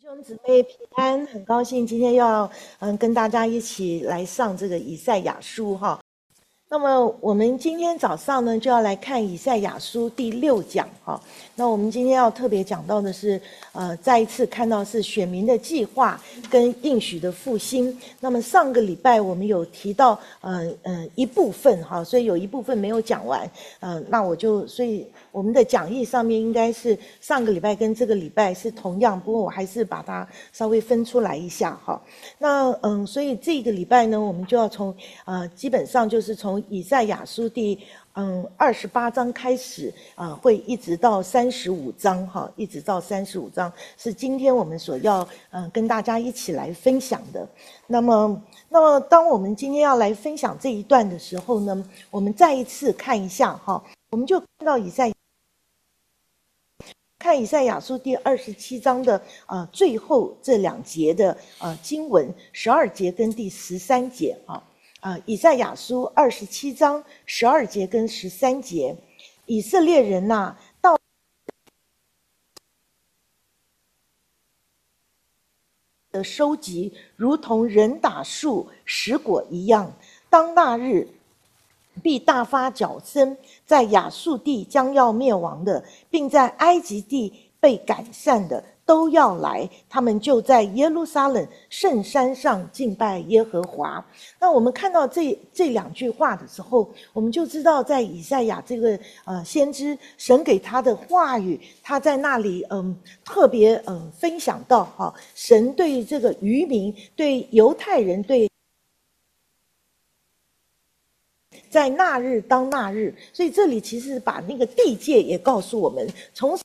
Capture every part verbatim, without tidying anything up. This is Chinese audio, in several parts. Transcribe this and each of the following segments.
兄姊妹平安，很高兴今天要嗯跟大家一起来上这个以赛亚书哈。那么我们今天早上呢就要来看以赛亚书第六讲哈。那我们今天要特别讲到的是，呃，再一次看到是选民的计划跟应许的复兴。那么上个礼拜我们有提到，呃呃一部分哈，所以有一部分没有讲完，呃，那我就所以我们的讲义上面应该是上个礼拜跟这个礼拜是同样，不过我还是把它稍微分出来一下哈。那嗯，所以这个礼拜呢，我们就要从呃，基本上就是从以赛亚书第嗯二十八章开始啊、呃，会一直到三十五章哈，一直到三十五章是今天我们所要嗯、呃、跟大家一起来分享的。那么，那么当我们今天要来分享这一段的时候呢，我们再一次看一下哈，我们就看到以赛。看以赛亚书第二十七章的呃最后这两节的呃经文，十二节跟第十三节啊，啊以赛亚书二十七章十二节跟十三节，以色列人呐、啊，到的收集如同人打树实果一样，当那日必大发脚声，在亚述地将要灭亡的，并在埃及地被赶散的，都要来。他们就在耶路撒冷圣山上敬拜耶和华。那我们看到这这两句话的时候，我们就知道，在以赛亚这个呃先知，神给他的话语，他在那里嗯特别嗯分享到哈、哦，神对这个渔民、对犹太人、对。在那日当那日，所以这里其实把那个地界也告诉我们，从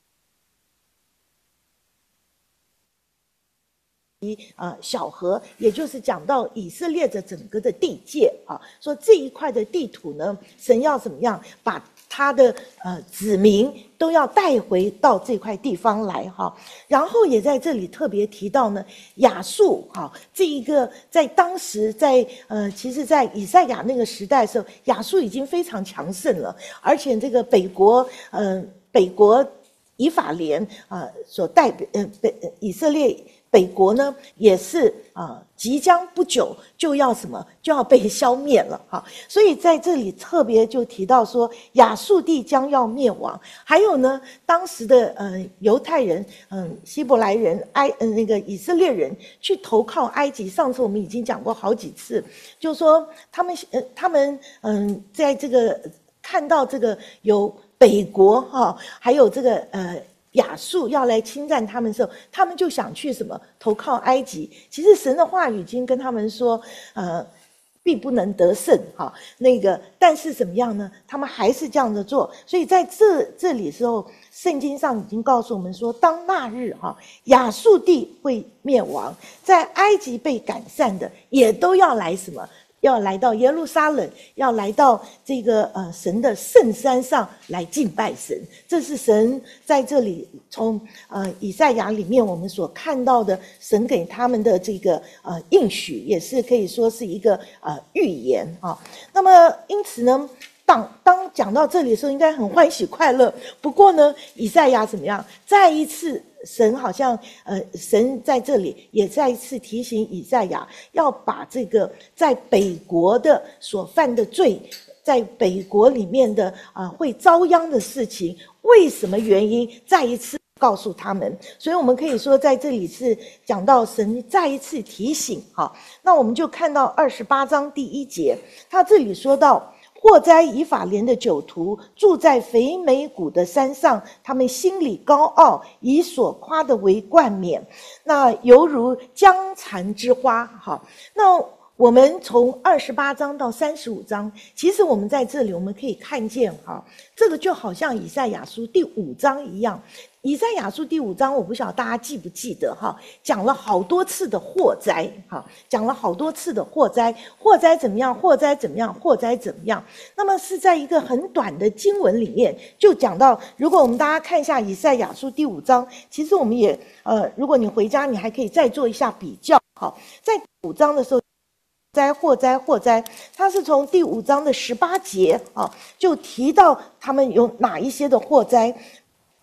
呃小河，也就是讲到以色列的整个的地界啊，说这一块的地土呢，神要怎么样把他的呃子民都要带回到这块地方来哈。然后也在这里特别提到呢，亚述哈这一个在当时在呃其实在以赛亚那个时代的时候，亚述已经非常强盛了，而且这个北国呃北国以法莲啊、呃、所代表呃北以色列。北国呢也是啊、呃，即将不久就要什么就要被消灭了哈，所以在这里特别就提到说亚述地将要灭亡，还有呢，当时的呃犹太人，嗯，希伯来人，埃嗯、呃、那个以色列人去投靠埃及，上次我们已经讲过好几次，就说他们呃他们嗯在这个看到这个有北国哈，还有这个呃。亚述要来侵占他们的时候，他们就想去什么投靠埃及。其实神的话语已经跟他们说，呃，必不能得胜哈。那个，但是怎么样呢？他们还是这样的做。所以在这这里时候，圣经上已经告诉我们说，当那日哈，亚述地会灭亡，在埃及被赶散的，也都要来什么？要来到耶路撒冷，要来到这个呃神的圣山上来敬拜神，这是神在这里从呃以赛亚里面我们所看到的神给他们的这个呃应许，也是可以说是一个呃预言啊。那么因此呢，当当讲到这里的时候，应该很欢喜快乐。不过呢，以赛亚怎么样？再一次。神好像，呃，神在这里也再一次提醒以赛亚，要把这个在北国的所犯的罪，在北国里面的啊、呃、会遭殃的事情，为什么原因，再一次告诉他们。所以我们可以说，在这里是讲到神再一次提醒哈。那我们就看到二十八章第一节，他这里说到。祸哉以法莲的酒徒，住在肥美谷的山上，他们心里高傲，以所夸的为冠冕，那犹如江蚕之花。好，那我们从二十八章到三十五章，其实我们在这里我们可以看见哈，这个就好像以赛亚书第五章一样。以赛亚书第五章，我不晓得大家记不记得哈，讲了好多次的祸灾哈，讲了好多次的祸灾，祸灾怎么样？祸灾怎么样？祸灾怎么样？那么是在一个很短的经文里面，就讲到，如果我们大家看一下以赛亚书第五章，其实我们也呃，如果你回家，你还可以再做一下比较哈，在五章的时候。灾祸灾祸灾，它是从第五章的十八节啊，就提到他们有哪一些的祸灾。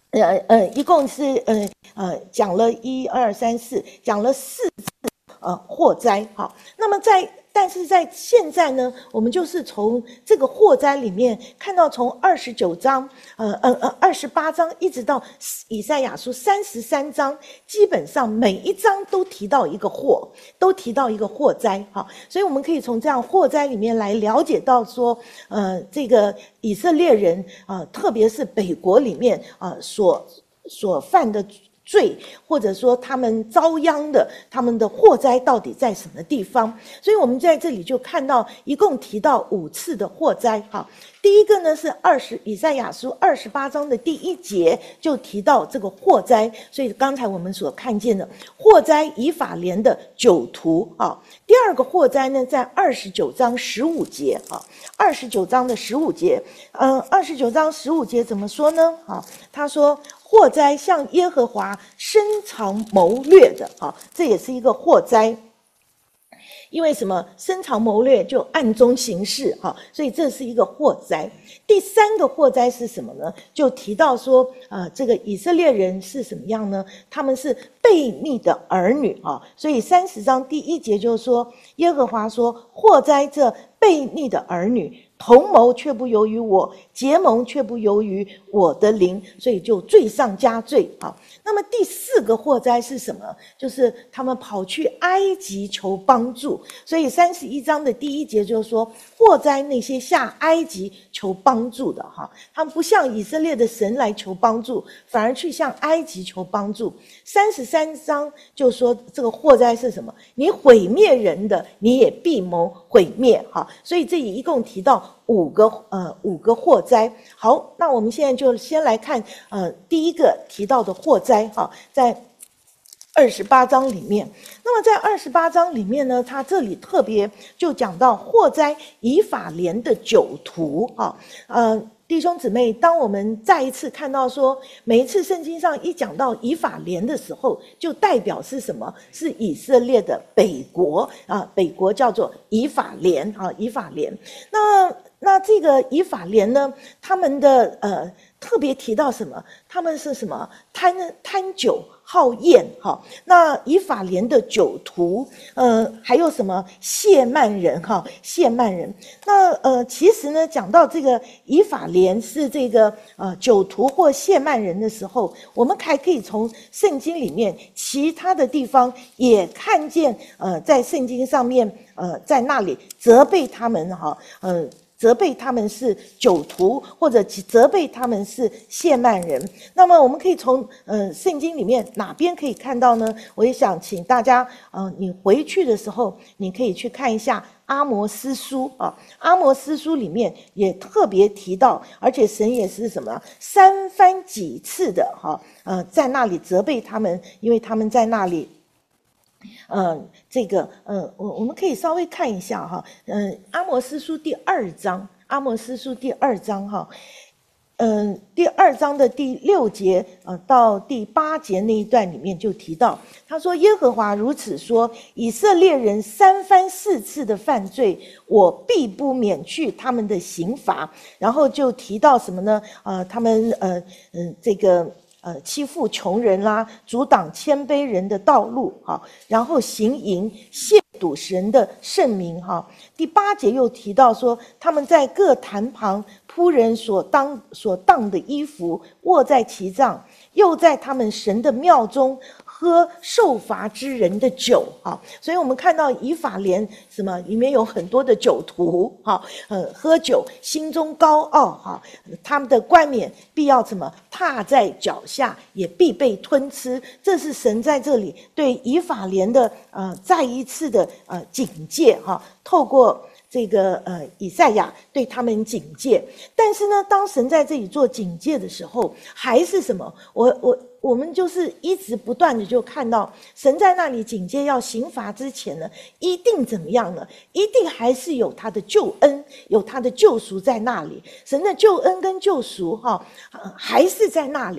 呃呃，一共是呃呃讲了一二三四，讲了四次呃祸灾。好，那么在但是在现在呢，我们就是从这个祸灾里面看到，从二十九章，呃呃呃二十八章一直到以赛亚书三十三章，基本上每一章都提到一个祸，都提到一个祸灾。好，所以我们可以从这样祸灾里面来了解到说，呃，这个以色列人啊、呃，特别是北国里面啊、呃、所所犯的罪，或者说他们遭殃的他们的祸灾到底在什么地方。所以我们在这里就看到一共提到五次的祸灾。好，第一个呢是二十以赛亚书二十八章的第一节就提到这个祸灾，所以刚才我们所看见的祸灾以法莲的酒徒啊。第二个祸灾呢在二十九章十五节啊，二十九章的十五节，嗯，二十九章十五节怎么说呢？啊，他说，祸灾向耶和华深藏谋略的，啊，这也是一个祸灾。因为什么？深藏谋略就暗中行事，哈，所以这是一个祸灾。第三个祸灾是什么呢？就提到说，啊、呃，这个以色列人是什么样呢？他们是悖逆的儿女啊，所以三十章第一节就是说，耶和华说，祸灾这悖逆的儿女。同谋却不由于我，结盟却不由于我的灵，所以就罪上加罪。好，那么第四个祸灾是什么？就是他们跑去埃及求帮助。所以三十一章的第一节就是说，祸灾那些下埃及求帮助的，哈，他们不向以色列的神来求帮助，反而去向埃及求帮助。三十三章就说这个祸灾是什么？你毁灭人的，你也必谋毁灭。哈，所以这里一共提到五个呃五个祸灾。好，那我们现在就先来看呃第一个提到的祸灾哈，在二十八章里面。那么在二十八章里面呢，他这里特别就讲到祸灾以法莲的酒徒哈，呃。弟兄姊妹，当我们再一次看到说，每一次圣经上一讲到以法莲的时候，就代表是什么？是以色列的北国啊，北国叫做以法莲啊，以法莲。那那这个以法莲呢，他们的呃特别提到什么？他们是什么？贪贪酒好宴哈。那以法莲的酒徒，呃，还有什么谢曼人哈？谢曼人。那呃，其实呢，讲到这个以法莲是这个呃酒徒或谢曼人的时候，我们还可以从圣经里面其他的地方也看见，呃，在圣经上面，呃，在那里责备他们哈，呃。责备他们是酒徒，或者责备他们是谢曼人。那么我们可以从呃圣经里面哪边可以看到呢？我也想请大家，呃，你回去的时候，你可以去看一下阿摩司书啊。阿摩司书里面也特别提到，而且神也是什么三番几次的哈，呃，在那里责备他们，因为他们在那里。嗯，这个，嗯，我我们可以稍微看一下哈，嗯，阿摩司书第二章，阿摩司书第二章哈，嗯，第二章的第六节呃到第八节那一段里面就提到，他说耶和华如此说，以色列人三番四次的犯罪，我必不免去他们的刑罚。然后就提到什么呢？呃，他们呃嗯这个。呃，欺负穷人啦，阻挡谦卑人的道路，哈，然后行淫，亵渎神的圣名，哈。第八节又提到说，他们在各坛旁仆人所当所当的衣服，卧在其上，又在他们神的庙中喝受罚之人的酒，哈。所以我们看到以法莲什么里面有很多的酒徒，哈，呃，喝酒，心中高傲，哈，他们的冠冕必要怎么踏在脚下，也必被吞吃。这是神在这里对以法莲的呃再一次的呃警戒哈，透过这个呃以赛亚对他们警戒。但是呢，当神在这里做警戒的时候，还是什么？我我。我们就是一直不断的就看到神在那里警戒要刑罚之前呢，一定怎么样呢？一定还是有他的救恩，有他的救赎在那里。神的救恩跟救赎哈、呃，还是在那里。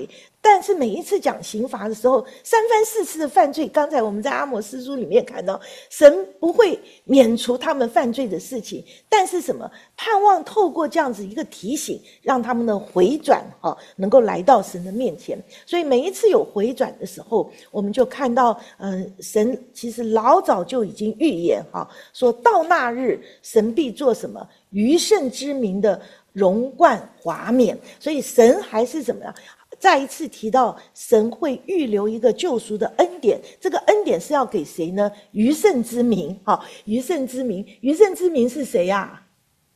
但是每一次讲刑罚的时候，三番四次的犯罪，刚才我们在阿摩司书里面看到，神不会免除他们犯罪的事情，但是什么？盼望透过这样子一个提醒，让他们的回转哈、哦，能够来到神的面前。所以每一次有回转的时候，我们就看到，嗯、呃，神其实老早就已经预言哈、哦，说到那日，神必做什么？余剩之民的荣冠华冕。所以神还是怎么样？再一次提到神会预留一个救赎的恩典，这个恩典是要给谁呢？余剩之民，哈，余剩之民，余剩之民是谁呀、啊？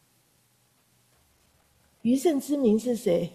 余剩之民是谁？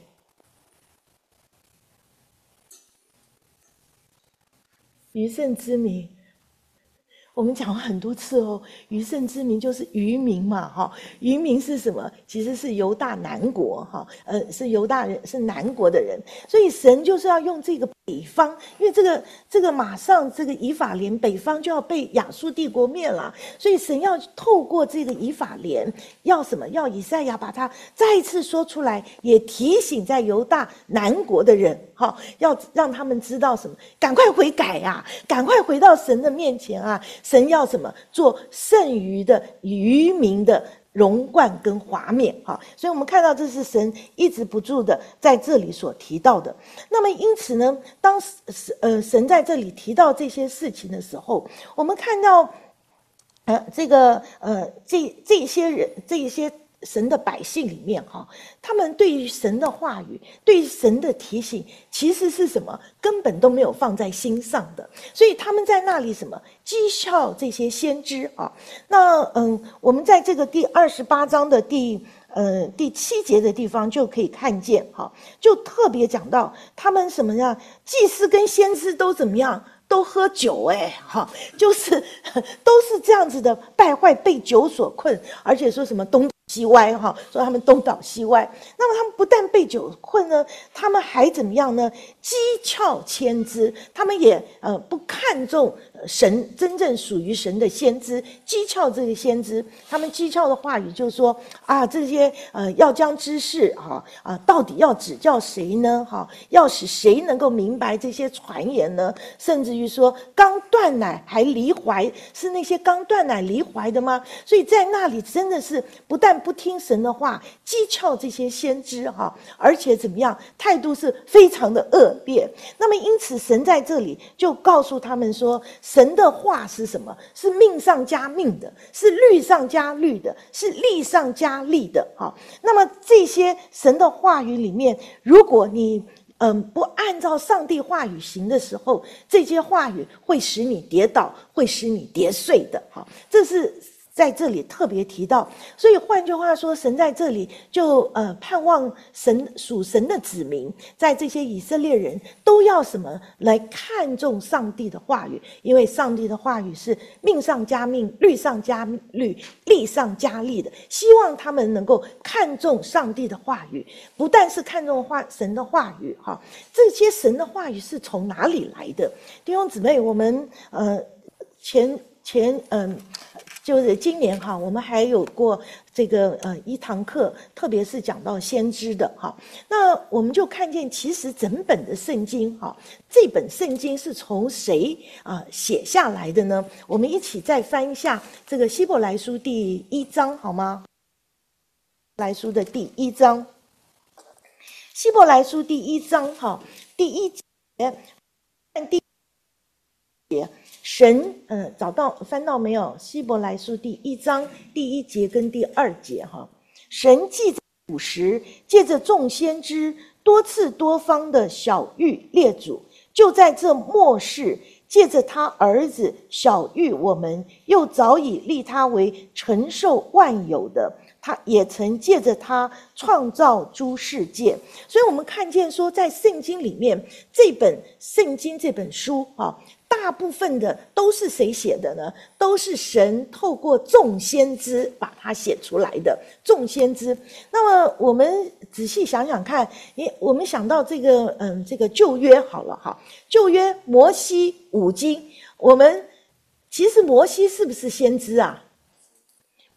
余剩之民。我们讲了很多次哦，余剩之民就是余民嘛，哈，余民是什么？其实是犹大南国，哈，呃，是犹大人，是南国的人，所以神就是要用这个北方，因为这个这个马上这个以法莲北方就要被亚述帝国灭了，所以神要透过这个以法莲，要什么？要以赛亚把它再一次说出来，也提醒在犹大南国的人，哈，要让他们知道什么？赶快悔改啊，赶快回到神的面前啊！神要什么？做剩余的余民的荣冠跟华冕，哈，所以我们看到这是神一直不住的在这里所提到的。那么因此呢，当呃神在这里提到这些事情的时候，我们看到，呃，这个呃这这些人这些。神的百姓里面哈，他们对于神的话语，对于神的提醒，其实是什么？根本都没有放在心上的。所以他们在那里什么讥笑这些先知啊？那嗯，我们在这个第二十八章的第呃第七节的地方就可以看见哈，就特别讲到他们什么呀？祭司跟先知都怎么样？都喝酒哎，哈，就是都是这样子的败坏，被酒所困，而且说什么东西歪哈，说他们东倒西歪。那么他们不但被酒困呢，他们还怎么样呢？讥诮先知，他们也呃不看重神真正属于神的先知，讥诮这个先知。他们讥诮的话语就是说啊，这些呃要将知识哈啊，到底要指教谁呢？哈，要使谁能够明白这些传言呢？甚至于说刚断奶还离怀，是那些刚断奶离怀的吗？所以在那里真的是不但不听神的话，讥诮这些先知哈，而且怎么样，态度是非常的恶劣。那么因此神在这里就告诉他们说，神的话是什么？是命上加命的，是律上加律的，是利上加利的哈。那么这些神的话语里面，如果你嗯，不按照上帝话语行的时候，这些话语会使你跌倒，会使你跌碎的。哈，这是在这里特别提到。所以换句话说，神在这里就呃盼望神属神的子民，在这些以色列人都要什么来看重上帝的话语，因为上帝的话语是命上加命，律上加律，利上加利的。希望他们能够看重上帝的话语，不但是看重话神的话语哈，这些神的话语是从哪里来的？弟兄姊妹，我们呃前前嗯。呃就是今年哈，我们还有过这个呃一堂课，特别是讲到先知的哈。那我们就看见，其实整本的圣经哈，这本圣经是从谁啊、呃、写下来的呢？我们一起再翻一下这个希伯来书第一章好吗？希伯来书的第一章，希伯来书第一章哈，第一节，看第一节。神，呃，找到翻到没有？希伯来书第一章第一节跟第二节哈，神记在古时，借着众先知多次多方的晓谕列祖，就在这末世，借着他儿子晓谕我们，又早已立他为承受万有的。他也曾借着他创造诸世界，所以我们看见说，在圣经里面，这本圣经这本书啊，大部分的都是谁写的呢？都是神透过众先知把它写出来的。众先知，那么我们仔细想想看，我们想到这个，嗯，这个旧约好了哈，旧约摩西五经，我们其实摩西是不是先知啊？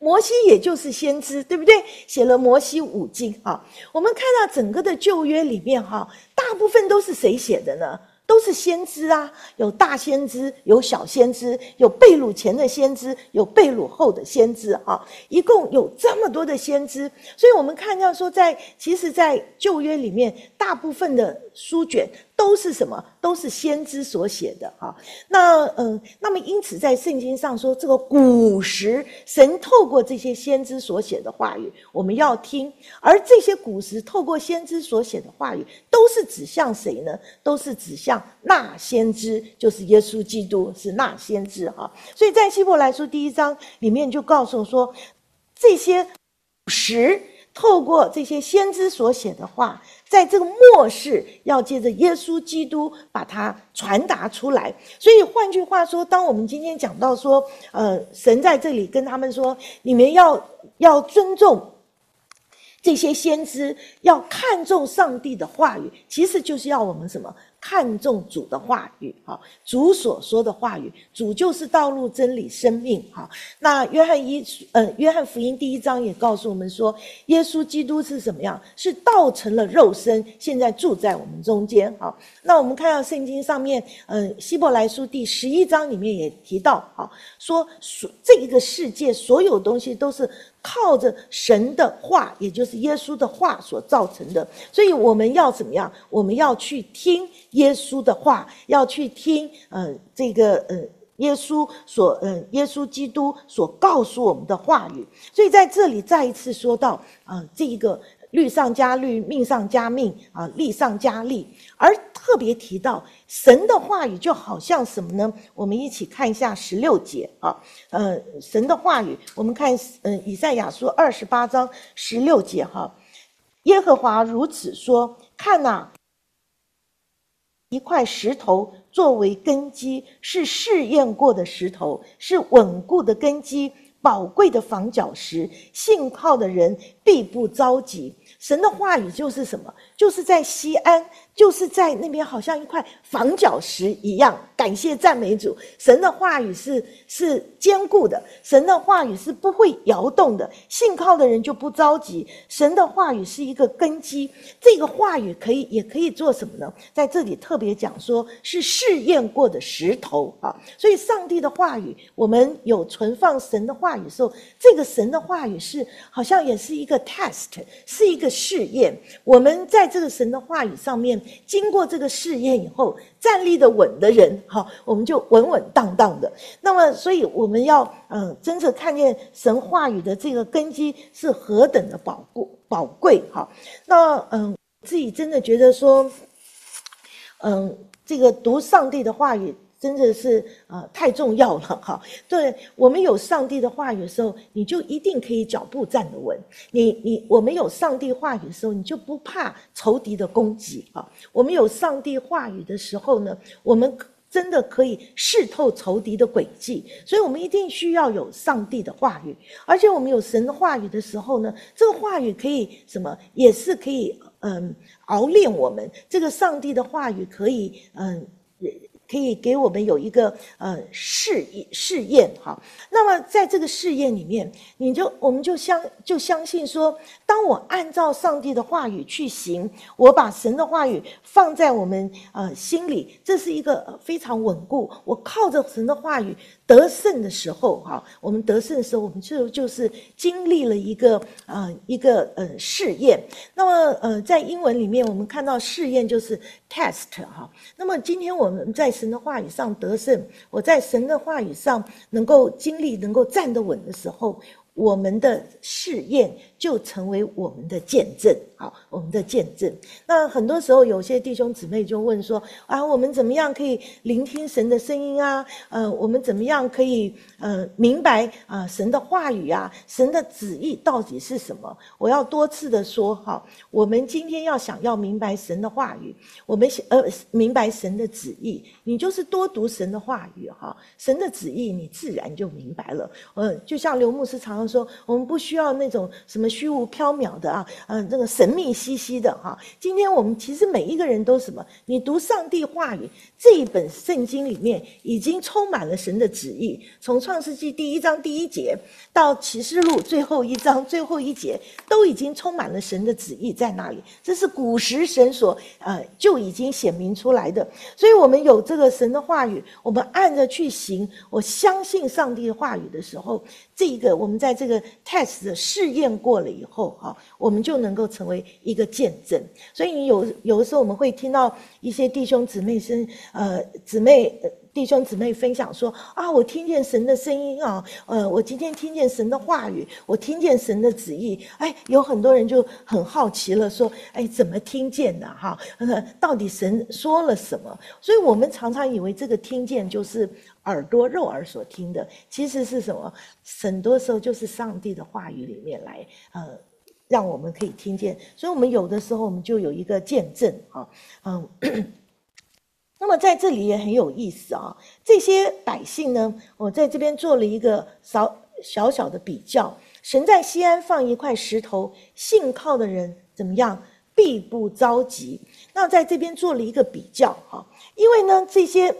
摩西也就是先知，对不对？写了摩西五经啊。我们看到整个的旧约里面哈，大部分都是谁写的呢？都是先知啊，有大先知，有小先知，有被掳前的先知，有被掳后的先知啊，一共有这么多的先知。所以我们看到说在，其实在旧约里面，大部分的书卷都是什么？都是先知所写的哈。那嗯，那么因此在圣经上说，这个古时神透过这些先知所写的话语，我们要听。而这些古时透过先知所写的话语，都是指向谁呢？都是指向那先知，就是耶稣基督，是那先知哈。所以在希伯来书第一章里面就告诉说，这些古时透过这些先知所写的话，在这个末世要借着耶稣基督把它传达出来。所以换句话说，当我们今天讲到说，呃，神在这里跟他们说，你们要要尊重这些先知，要看重上帝的话语，其实就是要我们什么？看重主的话语，主所说的话语，主就是道路、真理、生命。那约翰一呃，约翰福音第一章也告诉我们说，耶稣基督是什么样？是道成了肉身，现在住在我们中间。好，那我们看到圣经上面，呃，希伯来书第十一章里面也提到，好，说这一个世界所有东西都是靠着神的话，也就是耶稣的话所造成的。所以我们要怎么样？我们要去听耶稣的话，要去听呃这个呃耶稣所呃耶稣基督所告诉我们的话语。所以在这里再一次说到啊、呃、这个律上加律，命上加命啊，利上加利。而特别提到神的话语就好像什么呢？我们一起看一下十六节啊，呃，神的话语，我们看嗯、呃、以赛亚书二十八章十六节哈，耶和华如此说：看哪，一块石头作为根基，是试验过的石头，是稳固的根基，宝贵的防脚石，信靠的人必不着急。神的话语就是什么？就是在西安，就是在那边好像一块防脚石一样。感谢赞美主，神的话语是是坚固的，神的话语是不会摇动的，信靠的人就不着急。神的话语是一个根基，这个话语可以也可以做什么呢？在这里特别讲说是试验过的石头啊，所以上帝的话语，我们有存放神的话语的时候，这个神的话语是好像也是一个 test， 是一个试验。我们在这个神的话语上面经过这个试验以后，站立的稳的人，好，我们就稳稳当当的。那么所以我们要嗯，真正看见神话语的这个根基是何等的宝贵宝贵。好，那嗯，自己真的觉得说嗯，这个读上帝的话语真的是呃太重要了哈！对，我们有上帝的话语的时候，你就一定可以脚步站得稳。你你我们有上帝话语的时候，你就不怕仇敌的攻击啊！我们有上帝话语的时候呢，我们真的可以视透仇敌的诡计。所以我们一定需要有上帝的话语，而且我们有神的话语的时候呢，这个话语可以什么，也是可以嗯熬炼我们。这个上帝的话语可以嗯。可以给我们有一个呃试试验哈，那么在这个试验里面，你就我们就相就相信说，当我按照上帝的话语去行，我把神的话语放在我们呃心里，这是一个非常稳固。我靠着神的话语得胜的时候哈，我们得胜的时候，我们就就是经历了一个呃一个呃试验。那么呃在英文里面，我们看到试验就是 test 哈。那么今天我们在神的话语上得胜，我在神的话语上能够经历能够站得稳的时候，我们的试验就成为我们的见证。好，我们的见证。那很多时候有些弟兄姊妹就问说啊，我们怎么样可以聆听神的声音啊？呃，我们怎么样可以呃明白啊、呃、神的话语啊，神的旨意到底是什么？我要多次的说哈，我们今天要想要明白神的话语，我们呃明白神的旨意，你就是多读神的话语哈，神的旨意你自然就明白了。呃，就像刘牧师常常说，我们不需要那种什么虚无缥缈的啊，呃，这个神秘兮兮的哈。今天我们其实每一个人都什么？你读上帝话语这一本圣经里面，已经充满了神的旨意。从创世纪第一章第一节到启示录最后一章最后一节，都已经充满了神的旨意在那里。这是古时神所呃就已经显明出来的。所以我们有这个神的话语，我们按着去行，我相信上帝的话语的时候，这个我们在这个 test 的试验过了以后哈，我们就能够成为一个见证。所以有有的时候我们会听到一些弟兄姊妹生呃姊妹呃弟兄姊妹分享说啊，我听见神的声音啊，呃，我今天听见神的话语，我听见神的旨意。哎，有很多人就很好奇了，说，哎，怎么听见的哈？呃，到底神说了什么？所以我们常常以为这个听见就是耳朵肉耳所听的，其实是什么？很多时候就是上帝的话语里面来，呃。让我们可以听见，所以我们有的时候我们就有一个见证啊，嗯。那么在这里也很有意思啊，这些百姓呢，我在这边做了一个小小小的比较。神在西安放一块石头，信靠的人怎么样？必不着急。那在这边做了一个比较哈，因为呢这些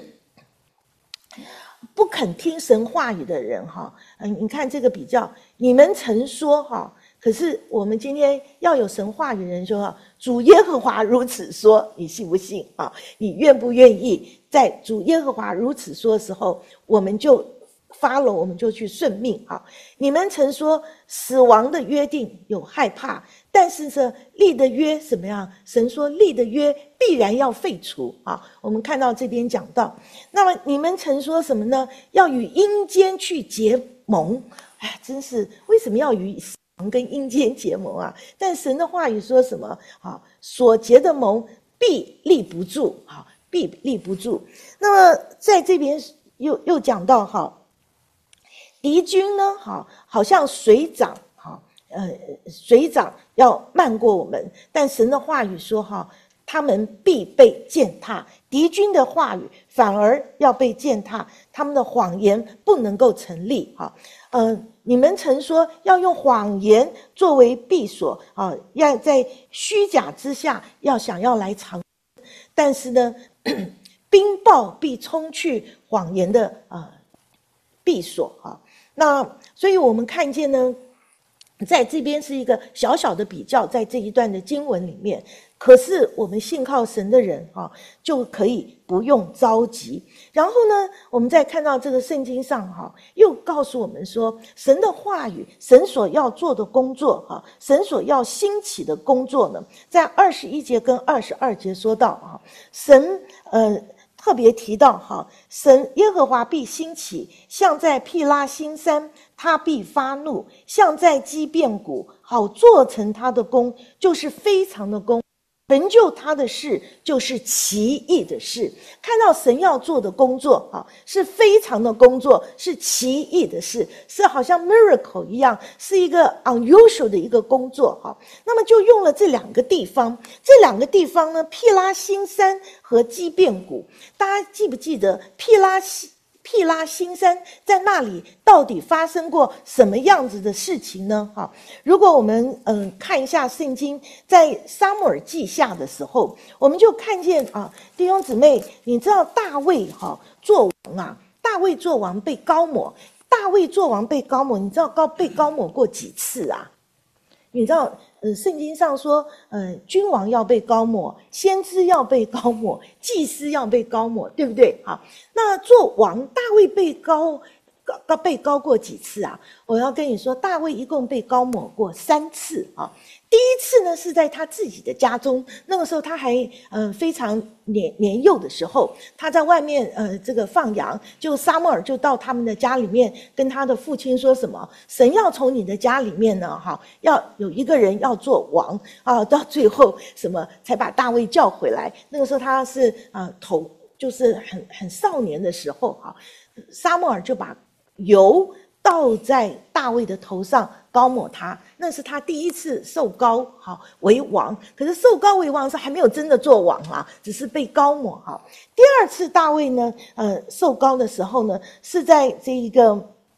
不肯听神话语的人哈，嗯，你看这个比较，你们曾说哈。可是我们今天要有神话语的人说，主耶和华如此说，你信不信啊？你愿不愿意在主耶和华如此说的时候，我们就follow，我们就去顺命啊？你们曾说死亡的约定有害怕，但是呢，立的约怎么样？神说立的约必然要废除啊。我们看到这边讲到，那么你们曾说什么呢？要与阴间去结盟。哎，真是为什么要与跟阴间结盟啊？但神的话语说什么？好，所结的盟必立不住，好，必立不住。那么在这边又又讲到，哈，敌军呢，好，好像水涨，好，呃，水涨要慢过我们，但神的话语说，哈，他们必被践踏。敌军的话语反而要被践踏，他们的谎言不能够成立，哈，嗯、呃。你们曾说要用谎言作为避所啊，要在虚假之下要想要来藏，但是呢，冰雹必冲去谎言的啊避所啊。那所以我们看见呢，在这边是一个小小的比较，在这一段的经文里面。可是我们信靠神的人哈，就可以不用着急。然后呢，我们再看到这个圣经上哈，又告诉我们说，神的话语，神所要做的工作哈，神所要兴起的工作呢，在二十一节跟二十二节说到哈，神呃特别提到哈，神耶和华必兴起，像在毗拉新山，他必发怒，像在基遍谷，好做成他的功，就是非常的功。成就他的事就是奇异的事，看到神要做的工作啊，是非常的工作，是奇异的事，是好像 miracle 一样，是一个 unusual 的一个工作哈。那么就用了这两个地方，这两个地方呢，毗拉新山和基遍谷，大家记不记得毗拉西？毗拉新山在那里到底发生过什么样子的事情呢？哈，如果我们嗯、呃、看一下圣经，在撒母耳记下的时候，我们就看见啊，弟兄姊妹，你知道大卫哈做王啊，大卫做王被膏抹，大卫做王被膏抹，你知道高被膏抹过几次啊？你知道，呃，圣经上说，呃，君王要被膏抹，先知要被膏抹，祭司要被膏抹，对不对？好，那做王，大卫被膏，膏被膏过几次啊？我要跟你说，大卫一共被膏抹过三次啊。第一次呢是在他自己的家中，那个时候他还呃非常年年幼的时候，他在外面呃这个放羊，就撒母耳就到他们的家里面跟他的父亲说什么，神要从你的家里面呢哈，要有一个人要做王啊，到最后什么才把大卫叫回来。那个时候他是啊、呃、头就是很很少年的时候哈，撒母耳就把油倒在大卫的头上膏抹他，那是他第一次受膏好为王。可是受膏为王是还没有真的做王啊，只是被膏抹哈。第二次大卫呢，呃，受膏的时候呢，是在这一个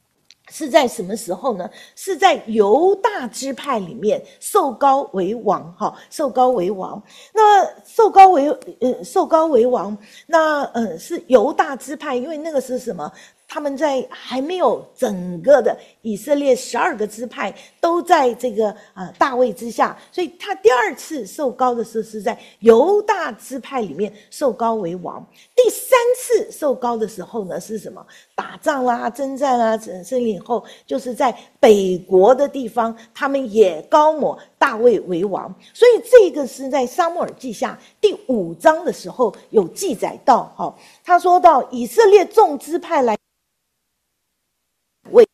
是在什么时候呢？是在犹大支派里面受膏为王，哈，受膏为王。那受膏为呃受膏为王，那呃是犹大支派，因为那个是什么？他们在还没有整个的以色列十二个支派都在这个呃大卫之下，所以他第二次受膏的时候是在犹大支派里面受膏为王。第三次受膏的时候呢是什么？打仗啦、征战啦，胜利以后就是在北国的地方，他们也膏抹大卫为王。所以这个是在撒母耳记下第五章的时候有记载到，哈，他说到以色列众支派来为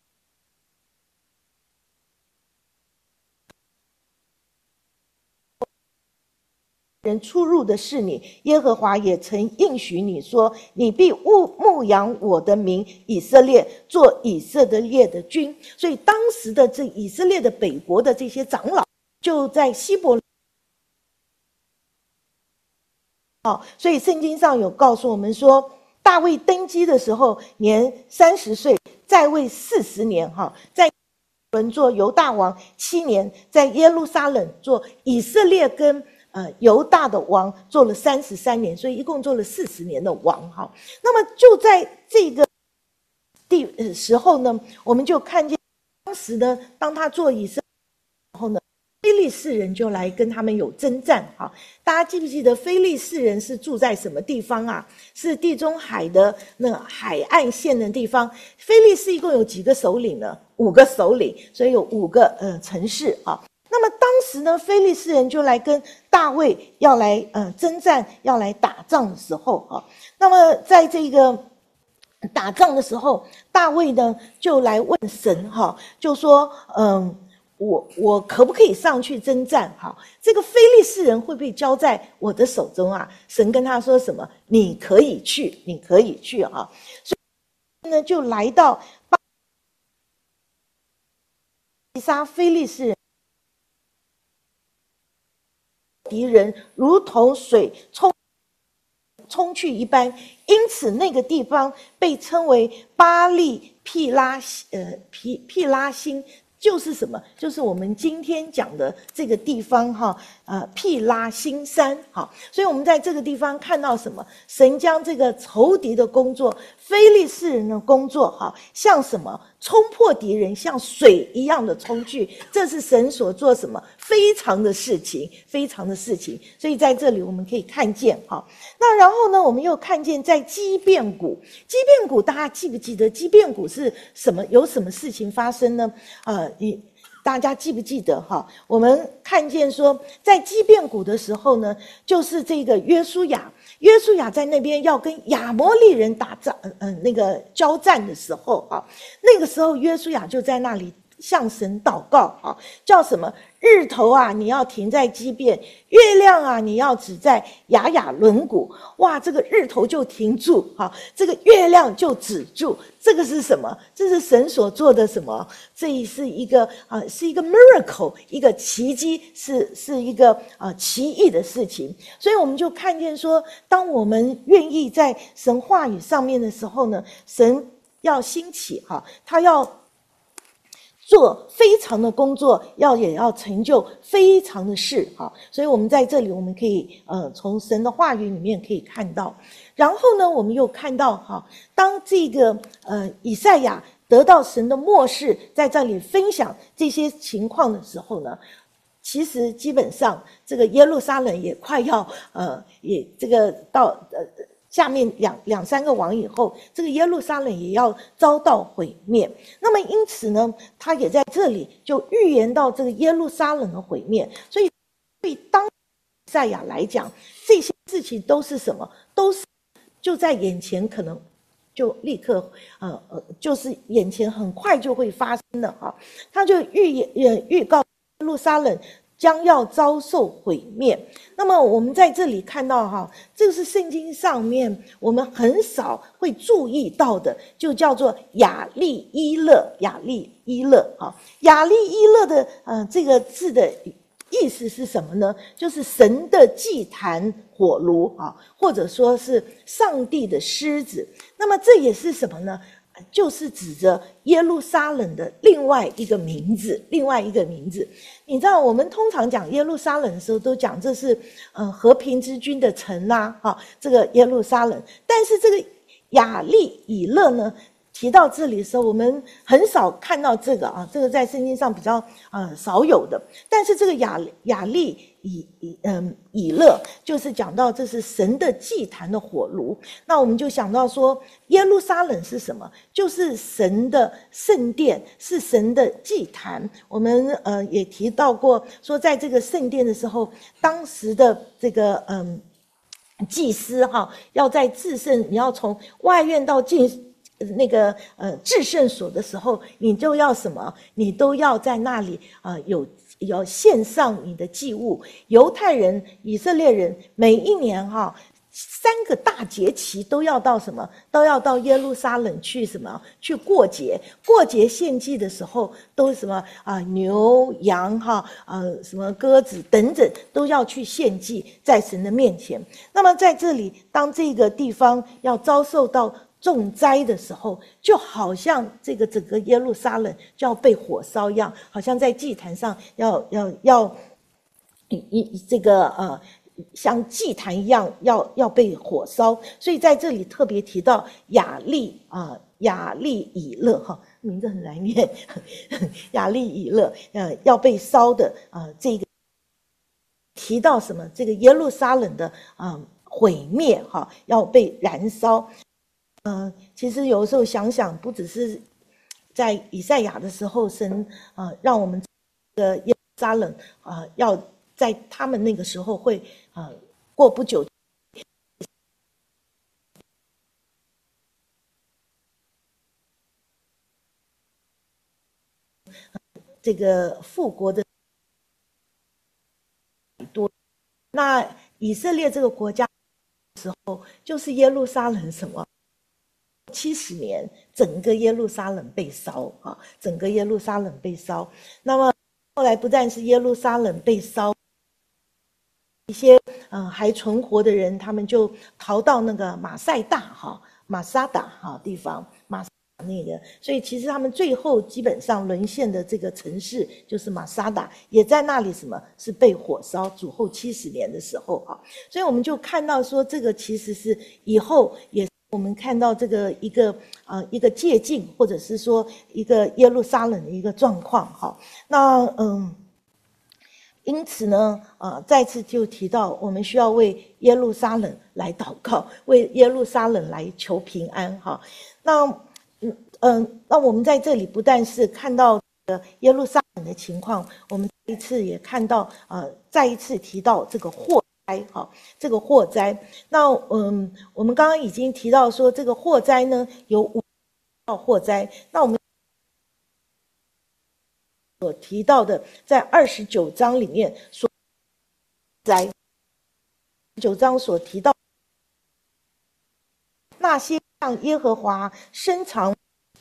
人出入的是你，耶和华也曾应许你说，你必牧牧养我的民以色列，做以色列的君。所以当时的这以色列的北国的这些长老就在希伯好，所以圣经上有告诉我们说，大卫登基的时候年三十岁，在位四十年，哈，在伦做犹大王七年，在耶路撒冷做以色列跟呃犹大的王，做了三十三年，所以一共做了四十年的王，哈。那么就在这个地呃时候呢，我们就看见当时呢，当他做以色列后呢，非利士人就来跟他们有征战，哈。大家记不记得非利士人是住在什么地方啊？是地中海的那海岸线的地方。非利士一共有几个首领呢？五个首领，所以有五个呃城市啊。那么当时呢，非利士人就来跟大卫要来呃征战，要来打仗的时候啊，那么在这个打仗的时候，大卫呢就来问神，哈，就说嗯。我我可不可以上去征战？哈，这个非利士人会不会交在我的手中啊？神跟他说什么？你可以去，你可以去啊！所以呢，就来到杀非利士人，敌人如同水冲冲去一般，因此那个地方被称为巴利毗拉呃毗毗拉辛。就是什么？就是我们今天讲的这个地方哈，呃，毗拉辛山哈。所以我们在这个地方看到什么？神将这个仇敌的工作、非利士人的工作哈，像什么？冲破敌人，像水一样的冲去，这是神所做什么？非常的事情，非常的事情。所以在这里我们可以看见哈。那然后呢，我们又看见在基遍谷，基遍谷大家记不记得？基遍谷是什么？有什么事情发生呢？呃，你大家记不记得哈？我们看见说，在基遍谷的时候呢，就是这个约书亚。约书亚在那边要跟亚摩利人打仗，嗯、呃，那个交战的时候啊，那个时候约书亚就在那里向神祷告啊，叫什么？日头啊，你要停在基遍；月亮啊，你要指在雅雅伦谷。哇，这个日头就停住，哈，这个月亮就止住。这个是什么？这是神所做的什么？这是一个啊、呃，是一个 miracle， 一个奇迹，是是一个啊、呃、奇异的事情。所以我们就看见说，当我们愿意在神话语上面的时候呢，神要兴起哈，他要做非常的工作，要也要成就非常的事哈，所以我们在这里我们可以呃从神的话语里面可以看到，然后呢，我们又看到哈，当这个呃以赛亚得到神的默示，在这里分享这些情况的时候呢，其实基本上这个耶路撒冷也快要呃也这个到呃。下面两两三个王以后，这个耶路撒冷也要遭到毁灭。那么因此呢，他也在这里就预言到这个耶路撒冷的毁灭。所以对当以赛亚来讲，这些事情都是什么？都是就在眼前，可能就立刻呃呃，就是眼前很快就会发生的哈。他就预言预告耶路撒冷将要遭受毁灭。那么我们在这里看到哈，这个是圣经上面我们很少会注意到的，就叫做亚利伊勒。亚利伊勒哈，亚利伊勒的呃这个字的意思是什么呢？就是神的祭坛火炉啊，或者说是上帝的狮子。那么这也是什么呢？ 就是指着耶路撒冷的另外一个名字，另外一个名字。你知道，我们通常讲耶路撒冷的时候，都讲这是呃和平之君的城呐、啊，哈，这个耶路撒冷。但是这个亚利以勒呢，提到这里的时候，我们很少看到这个啊，这个在圣经上比较呃少有的。但是这个亚亚利以以嗯以勒，就是讲到这是神的祭坛的火炉。那我们就想到说，耶路撒冷是什么？就是神的圣殿，是神的祭坛。我们呃也提到过，说在这个圣殿的时候，当时的这个嗯祭司哈，要在至圣，你要从外院到进。那个呃至圣所的时候，你就要什么？你都要在那里啊、呃、有要献上你的祭物。犹太人、以色列人每一年哈、三个大节期都要到什么？都要到耶路撒冷去什么？去过节。过节献祭的时候，都是什么啊、呃？牛、羊哈，呃，什么鸽子等等，都要去献祭在神的面前。那么在这里，当这个地方要遭受到重灾的时候，就好像这个整个耶路撒冷就要被火烧一样，好像在祭坛上要要要一这个呃像祭坛一样要要被火烧。所以在这里特别提到亚利啊、呃、亚利以勒哈，名字很难念，亚利以勒呃要被烧的啊、呃、这个提到什么？这个耶路撒冷的啊、呃、毁灭哈，要被燃烧。嗯、呃，其实有时候想想，不只是在以赛亚的时候，神啊、呃、让我们这个耶路撒冷啊、呃、要在他们那个时候会啊、呃、过不久，这个复国的多。那以色列这个国家的时候，就是耶路撒冷什么？七十年，整个耶路撒冷被烧啊，整个耶路撒冷被烧。那么后来不但是耶路撒冷被烧，一些嗯、呃、还存活的人，他们就逃到那个马赛大哈马萨达哈地方，马萨达那个，所以其实他们最后基本上沦陷的这个城市就是马萨达，也在那里什么是被火烧，主后七十年的时候啊，所以我们就看到说这个其实是以后也。我们看到这个一个呃一个借镜，或者是说一个耶路撒冷的一个状况哈。那嗯，因此呢，呃，再次就提到我们需要为耶路撒冷来祷告，为耶路撒冷来求平安哈。那嗯嗯，那我们在这里不但是看到耶路撒冷的情况，我们这一次也看到呃再一次提到这个祸。好，这个祸灾，那嗯，我们刚刚已经提到说，这个祸灾呢有五道祸灾。那我们所提到的，在二十九章里面所灾，九章所提到那些向耶和华深藏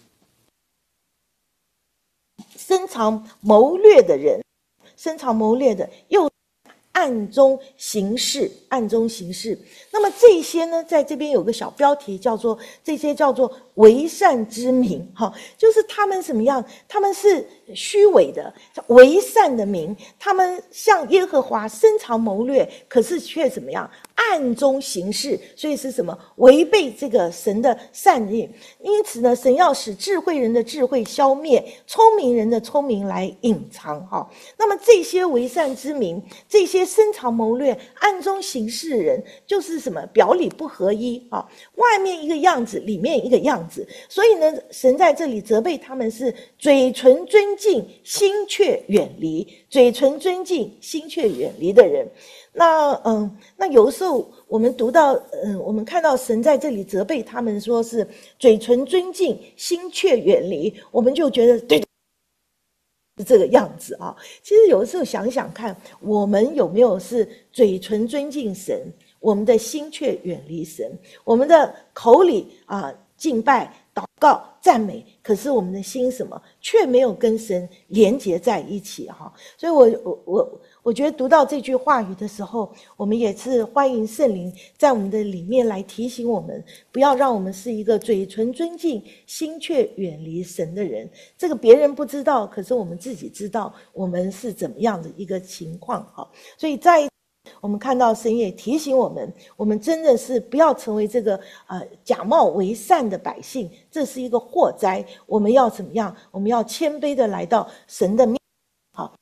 深藏谋略的人，深藏谋略的又。暗中行事，暗中行事。那么这些呢，在这边有个小标题，叫做这些叫做为善之民，哈，就是他们什么样？他们是虚伪的，为善的民，他们向耶和华深藏谋略，可是却怎么样？暗中行事，所以是什么？违背这个神的善意。因此呢，神要使智慧人的智慧消灭，聪明人的聪明来隐藏，哈。那么这些为善之民，这些深藏谋略、暗中行事的人，就是什么？表里不合一啊，外面一个样子，里面一个样子。所以呢，神在这里责备他们是嘴唇尊敬，心却远离；嘴唇尊敬，心却远离的人。那嗯，那有的时候我们读到，嗯，我们看到神在这里责备他们，说是嘴唇尊敬，心却远离，我们就觉得对。是这个样子啊，其实有的时候想想看，我们有没有是嘴唇尊敬神，我们的心却远离神，我们的口里啊敬拜、祷告、赞美，可是我们的心什么却没有跟神连结在一起哈。所以我我我我我觉得读到这句话语的时候，我们也是欢迎圣灵在我们的里面来提醒我们，不要让我们是一个嘴唇尊敬，心却远离神的人。这个别人不知道，可是我们自己知道我们是怎么样的一个情况。所以在我们看到神也提醒我们，我们真的是不要成为这个呃假冒为善的百姓，这是一个祸灾。我们要怎么样？我们要谦卑的来到神的面前。好，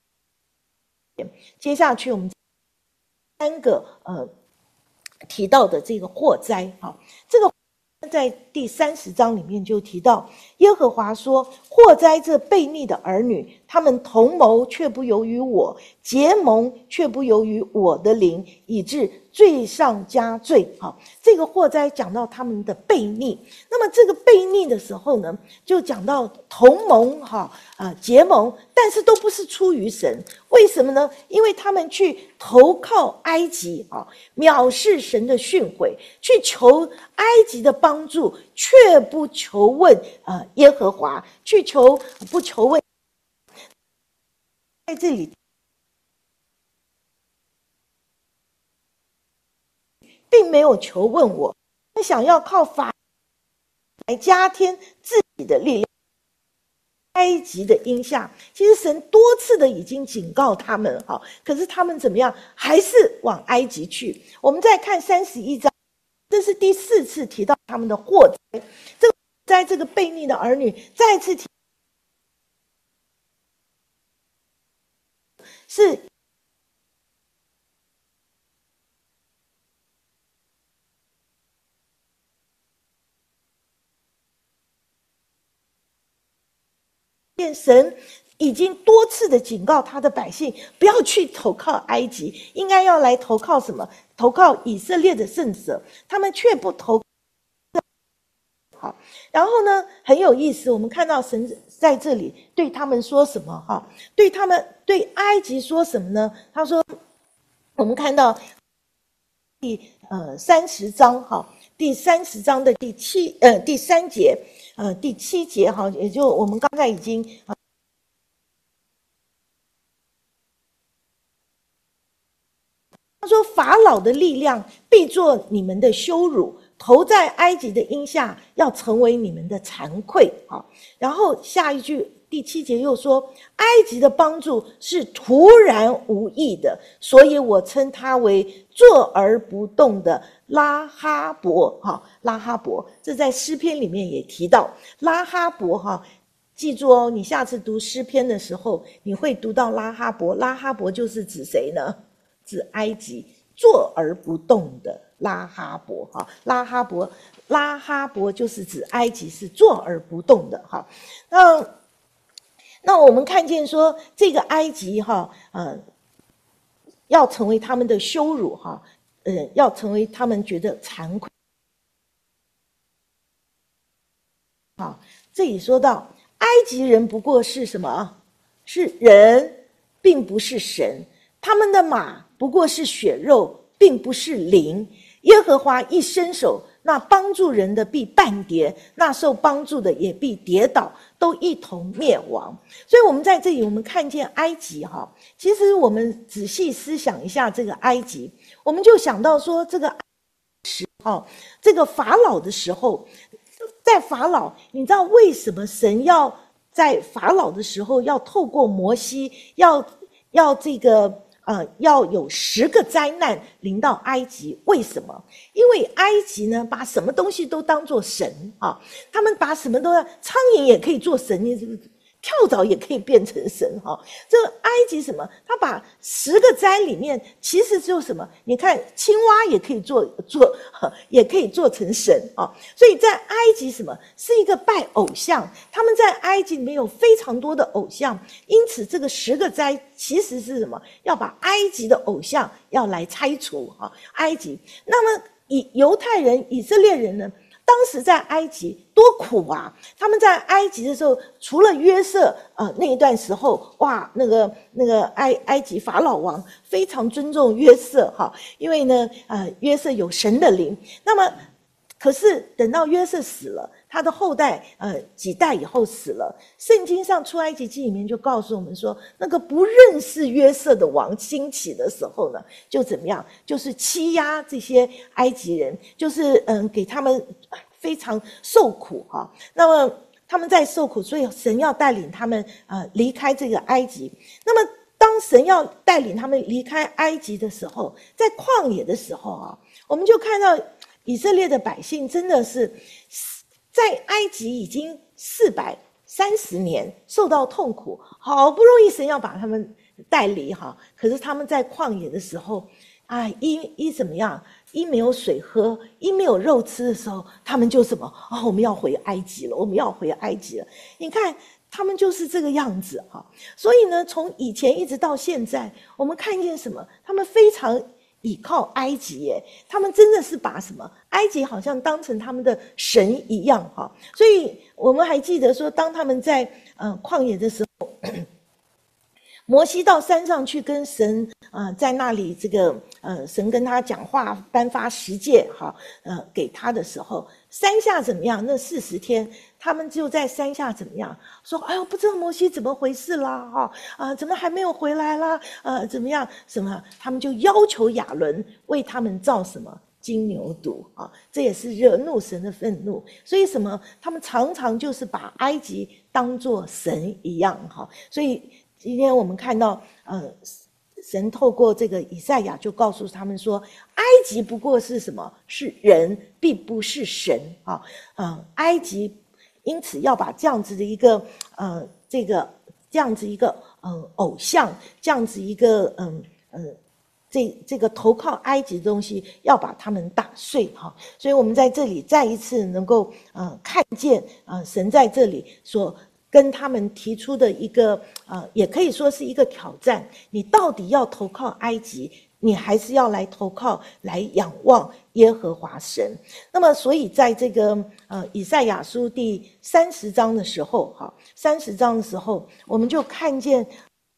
接下去我们三个呃提到的这个祸灾，好，这个在第三十章里面就提到，耶和华说：祸哉这悖逆的儿女，他们同谋却不由于我，结盟却不由于我的灵，以致罪上加罪。好，这个祸灾讲到他们的悖逆，那么这个悖逆的时候呢，就讲到同盟哈啊、呃、结盟，但是都不是出于神。为什么呢？因为他们去投靠埃及啊，藐视神的训诲，去求埃及的帮助，却不求问啊、呃、耶和华，去求不求问。在这里并没有求问我，他想要靠法来加添自己的力量。埃及的荫下，其实神多次的已经警告他们，好，可是他们怎么样？还是往埃及去。我们再看三十一章，这是第四次提到他们的祸灾。这个在这个悖逆的儿女再次提，是神已经多次的警告他的百姓，不要去投靠埃及，应该要来投靠什么？投靠以色列的圣者，他们却不投。好，然后呢，很有意思，我们看到神在这里对他们说什么？哈，对他们对埃及说什么呢？他说，我们看到第呃三十章哈，第三十章的第七呃第三节。呃，第七节哈，也就我们刚才已经啊，他说法老的力量必作你们的羞辱，投在埃及的荫下，要成为你们的惭愧。好，然后下一句第七节又说，埃及的帮助是突然无意的，所以我称他为坐而不动的拉哈伯。哈，拉哈伯，这在诗篇里面也提到拉哈伯。哈，记住哦，你下次读诗篇的时候，你会读到拉哈伯。拉哈伯就是指谁呢？指埃及坐而不动的拉哈伯。哈，拉哈伯，拉哈伯就是指埃及是坐而不动的。哈，那那我们看见说，这个埃及哈，呃，要成为他们的羞辱哈，呃，要成为他们觉得惭愧。好，这里说到埃及人不过是什么？是人，并不是神。他们的马不过是血肉，并不是灵。耶和华一伸手，那帮助人的必半跌，那受帮助的也必跌倒，都一同灭亡。所以我们在这里，我们看见埃及哈，其实我们仔细思想一下这个埃及，我们就想到说，这个时候，这个法老的时候，在法老，你知道为什么神要在法老的时候要透过摩西，要要这个呃要有十个灾难临到埃及？为什么？因为埃及呢，把什么东西都当作神啊，他们把什么都要，苍蝇也可以做神，你是不是？跳蚤也可以变成神哈，这个埃及什么？他把十个灾里面，其实就什么？你看青蛙也可以做做，也可以做成神啊。所以在埃及什么是一个拜偶像？他们在埃及里面有非常多的偶像，因此这个十个灾其实是什么？要把埃及的偶像要来拆除哈。埃及，那么以犹太人、以色列人呢？当时在埃及多苦啊！他们在埃及的时候，除了约瑟，呃，那一段时候，哇，那个那个埃埃及法老王非常尊重约瑟哈，因为呢，呃，约瑟有神的灵。那么可是等到约瑟死了，他的后代呃几代以后死了，圣经上出埃及记里面就告诉我们说，那个不认识约瑟的王兴起的时候呢，就怎么样，就是欺压这些埃及人，就是嗯给他们非常受苦哈、啊。那么他们在受苦，所以神要带领他们呃离开这个埃及。那么当神要带领他们离开埃及的时候，在旷野的时候啊，我们就看到以色列的百姓真的是在埃及已经四百三十年受到痛苦，好不容易神要把他们带离哈，可是他们在旷野的时候啊，一一怎么样？一没有水喝，一没有肉吃的时候，他们就什么啊、哦？我们要回埃及了，我们要回埃及了。你看，他们就是这个样子哈。所以呢，从以前一直到现在，我们看见什么？他们非常倚靠埃及耶，他们真的是把什么埃及好像当成他们的神一样哈。所以我们还记得说，当他们在呃旷野的时候。摩西到山上去跟神啊、呃，在那里这个呃，神跟他讲话，颁发十诫哈，呃，给他的时候，山下怎么样？那四十天，他们就在山下怎么样？说，哎呦，不知道摩西怎么回事啦，哈啊、呃，怎么还没有回来啦？呃，怎么样？什么？他们就要求亚伦为他们造什么金牛犊啊？这也是惹怒神的愤怒。所以什么？他们常常就是把埃及当作神一样哈，所以。今天我们看到，呃，神透过这个以赛亚就告诉他们说，埃及不过是什么？是人，并不是神啊。呃，埃及因此要把这样子的一个呃，这个这样子一个呃偶像，这样子一个嗯呃。这这个投靠埃及的东西，要把他们打碎哈，所以我们在这里再一次能够呃看见呃神在这里所跟他们提出的一个呃，也可以说是一个挑战：你到底要投靠埃及，你还是要来投靠、来仰望耶和华神？那么，所以在这个呃以赛亚书第三十章的时候，哈，三十章的时候，我们就看见。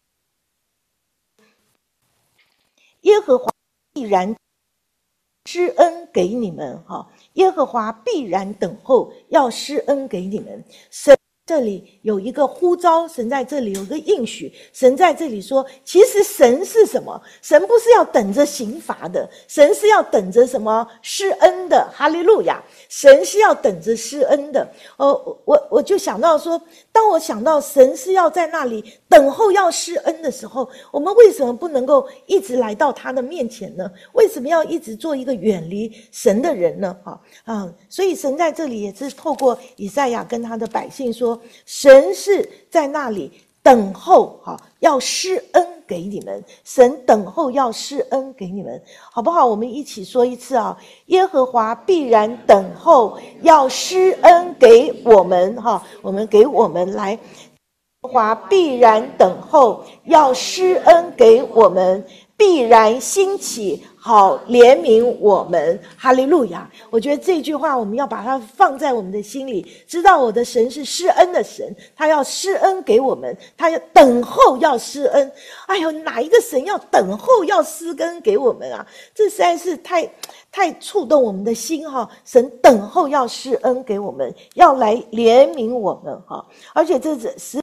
耶和华必然施恩给你们，哈！耶和华必然等候，要施恩给你们。神这里有一个呼召，神在这里有一个应许，神在这里说，其实神是什么？神不是要等着刑罚的，神是要等着什么？施恩的，哈利路亚！神是要等着施恩的。哦，我我就想到说，当我想到神是要在那里等候要施恩的时候，我们为什么不能够一直来到他的面前呢？为什么要一直做一个远离神的人呢？啊啊！所以神在这里也是透过以赛亚跟他的百姓说，神是在那里等候，哈，要施恩给你们。神等候要施恩给你们，好不好？我们一起说一次啊！耶和华必然等候要施恩给我们，哈，我们给我们来。耶和华必然等候要施恩给我们，必然兴起好怜悯我们，哈利路亚！我觉得这句话我们要把它放在我们的心里，知道我的神是施恩的神，他要施恩给我们，他要等候要施恩。哎呦，哪一个神要等候要施恩给我们啊？这实在是太太触动我们的心哈！神等候要施恩给我们，要来怜悯我们哈！而且这是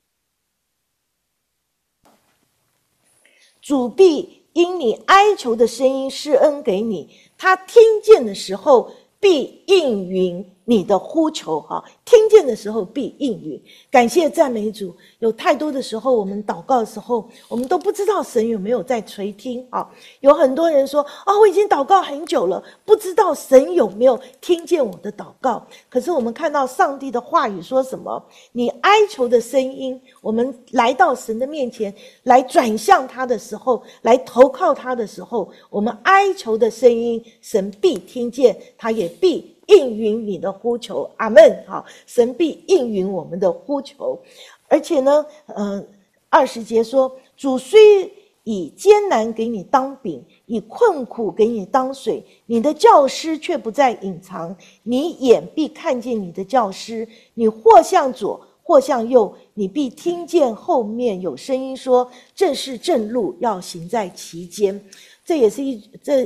主必因你哀求的声音施恩给你，他听见的时候必应允你的呼求，哈，听见的时候必应允。感谢赞美主。有太多的时候我们祷告的时候，我们都不知道神有没有在垂听啊。有很多人说啊，我已经祷告很久了，不知道神有没有听见我的祷告。可是我们看到上帝的话语说什么？你哀求的声音，我们来到神的面前，来转向他的时候，来投靠他的时候，我们哀求的声音，神必听见，他也必应允你的呼求。阿们。好，神必应允我们的呼求。而且呢，呃，二十节说，主虽以艰难给你当饼，以困苦给你当水，你的教师却不再隐藏，你眼必看见你的教师，你或向左或向右，你必听见后面有声音说，这是正路，要行在其间。这也是一这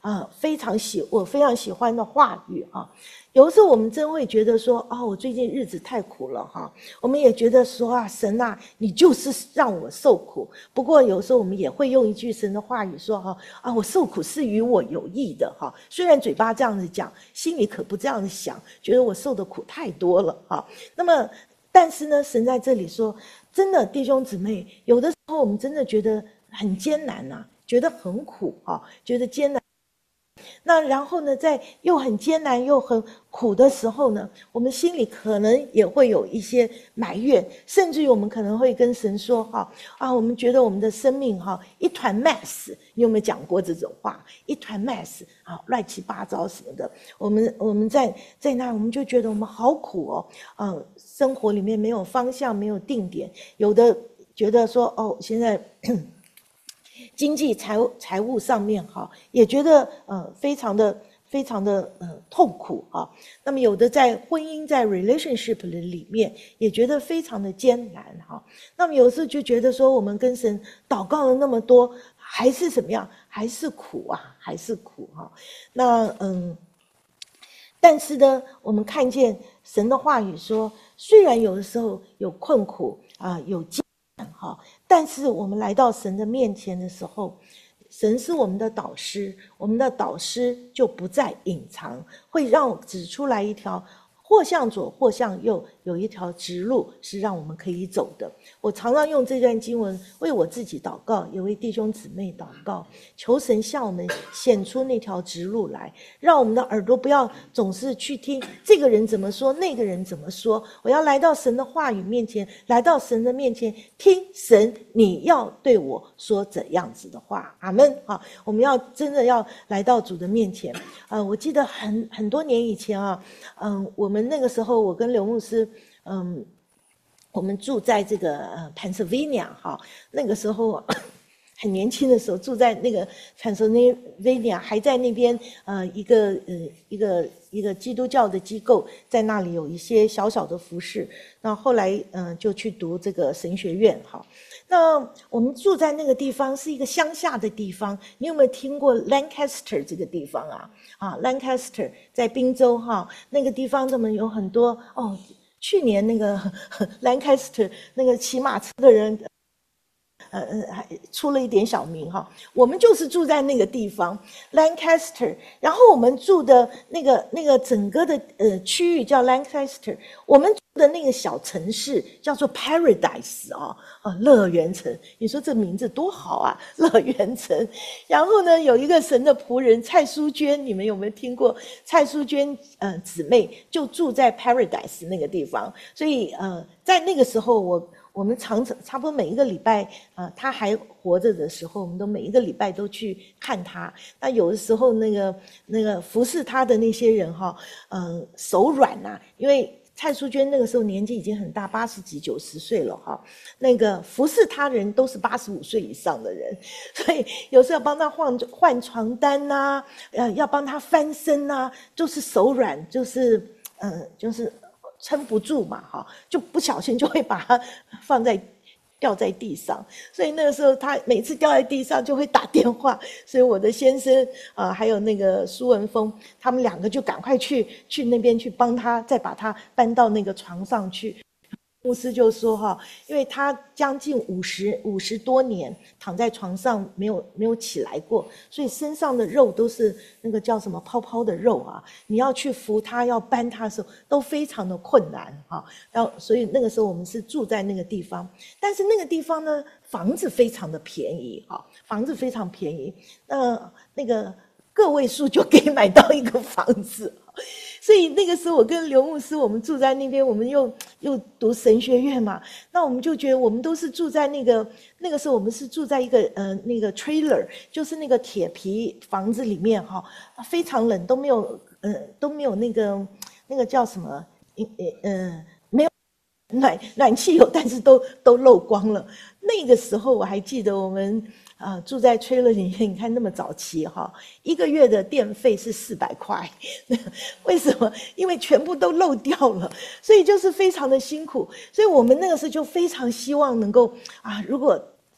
啊，非常喜我非常喜欢的话语啊。有的时候我们真会觉得说，哦，我最近日子太苦了哈。我们也觉得说啊，神啊，你就是让我受苦。不过有时候我们也会用一句神的话语说，哈啊，我受苦是与我有益的哈。虽然嘴巴这样子讲，心里可不这样子想，觉得我受的苦太多了哈。那么，但是呢，神在这里说，真的弟兄姊妹，有的时候我们真的觉得很艰难呐、啊，觉得很苦哈，觉得艰难。那然后呢，在又很艰难又很苦的时候呢，我们心里可能也会有一些埋怨，甚至于我们可能会跟神说哈啊，我们觉得我们的生命哈一团 mess， 你有没有讲过这种话？一团 mess 啊，乱七八糟什么的。我们我们在在那，我们就觉得我们好苦哦，嗯，生活里面没有方向，没有定点，有的觉得说哦，现在。经济财务财务上面哈，也觉得呃非常的非常的呃痛苦啊。那么有的在婚姻在 relationship 的里面也觉得非常的艰难哈。那么有时候就觉得说我们跟神祷告了那么多，还是怎么样？还是苦啊，还是苦哈。那嗯，但是呢，我们看见神的话语说，虽然有的时候有困苦啊、呃，有艰难哈。但是我们来到神的面前的时候，神是我们的导师，我们的导师就不再隐藏，会让我指出来一条或向左或向右有一条直路是让我们可以走的。我常常用这段经文为我自己祷告，也为弟兄姊妹祷告，求神向我们显出那条直路来，让我们的耳朵不要总是去听这个人怎么说，那个人怎么说。我要来到神的话语面前，来到神的面前，听神你要对我说怎样子的话。阿们。好，我们要真的要来到主的面前。呃，我记得很很多年以前啊，嗯、呃，我们那个时候我跟刘牧师，嗯。我们住在这个呃 Pennsylvania 哈，那个时候很年轻的时候住在那个 Pennsylvania， 还在那边呃一个呃一个一个基督教的机构，在那里有一些小小的服饰。那后来嗯、呃、就去读这个神学院哈。那我们住在那个地方是一个乡下的地方，你有没有听过 Lancaster 这个地方啊？啊 ，Lancaster 在宾州哈，那个地方他们有很多哦。去年那个兰开斯特那个骑马车的人，呃呃，还出了一点小名哈。我们就是住在那个地方 ，Lancaster。然后我们住的那个那个整个的呃区域叫 Lancaster， 我们住的那个小城市叫做 Paradise 啊、哦，啊乐园城。你说这名字多好啊，乐园城。然后呢，有一个神的仆人蔡淑娟，你们有没有听过？蔡淑娟呃姊妹就住在 Paradise 那个地方，所以呃在那个时候我。我们常常差不多每一个礼拜，呃，他还活着的时候，我们都每一个礼拜都去看他。那有的时候，那个那个服侍他的那些人哈，嗯、呃，手软呐、啊，因为蔡淑娟那个时候年纪已经很大，八十几、九十岁了哈。那个服侍他人都是八十五岁以上的人，所以有时候要帮他换换床单呐、啊，呃，要帮他翻身呐、啊，就是手软，就是嗯、呃，就是。撑不住嘛，哈，就不小心就会把它放在掉在地上，所以那个时候他每次掉在地上就会打电话，所以我的先生啊、呃，还有那个苏文峰，他们两个就赶快去去那边去帮他，再把他搬到那个床上去。牧师就说哈，因为他将近五十五十多年躺在床上没有没有起来过，所以身上的肉都是那个叫什么泡泡的肉啊，你要去扶他要搬他的时候都非常的困难哈。然后所以那个时候我们是住在那个地方，但是那个地方呢房子非常的便宜哈，房子非常便宜，那那个个位数就可以买到一个房子。所以那个时候我跟刘牧师我们住在那边，我们又又读神学院嘛，那我们就觉得我们都是住在那个那个时候我们是住在一个呃那个 trailer， 就是那个铁皮房子里面哈，非常冷，都没有呃都没有那个那个叫什么呃呃没有暖暖气有，但是都都漏光了。那个时候我还记得我们啊、呃、住在trailer里面，你看那么早期哈，一个月的电费是四百块，为什么？因为全部都漏掉了，所以就是非常的辛苦。所以我们那个时候就非常希望能够啊，如果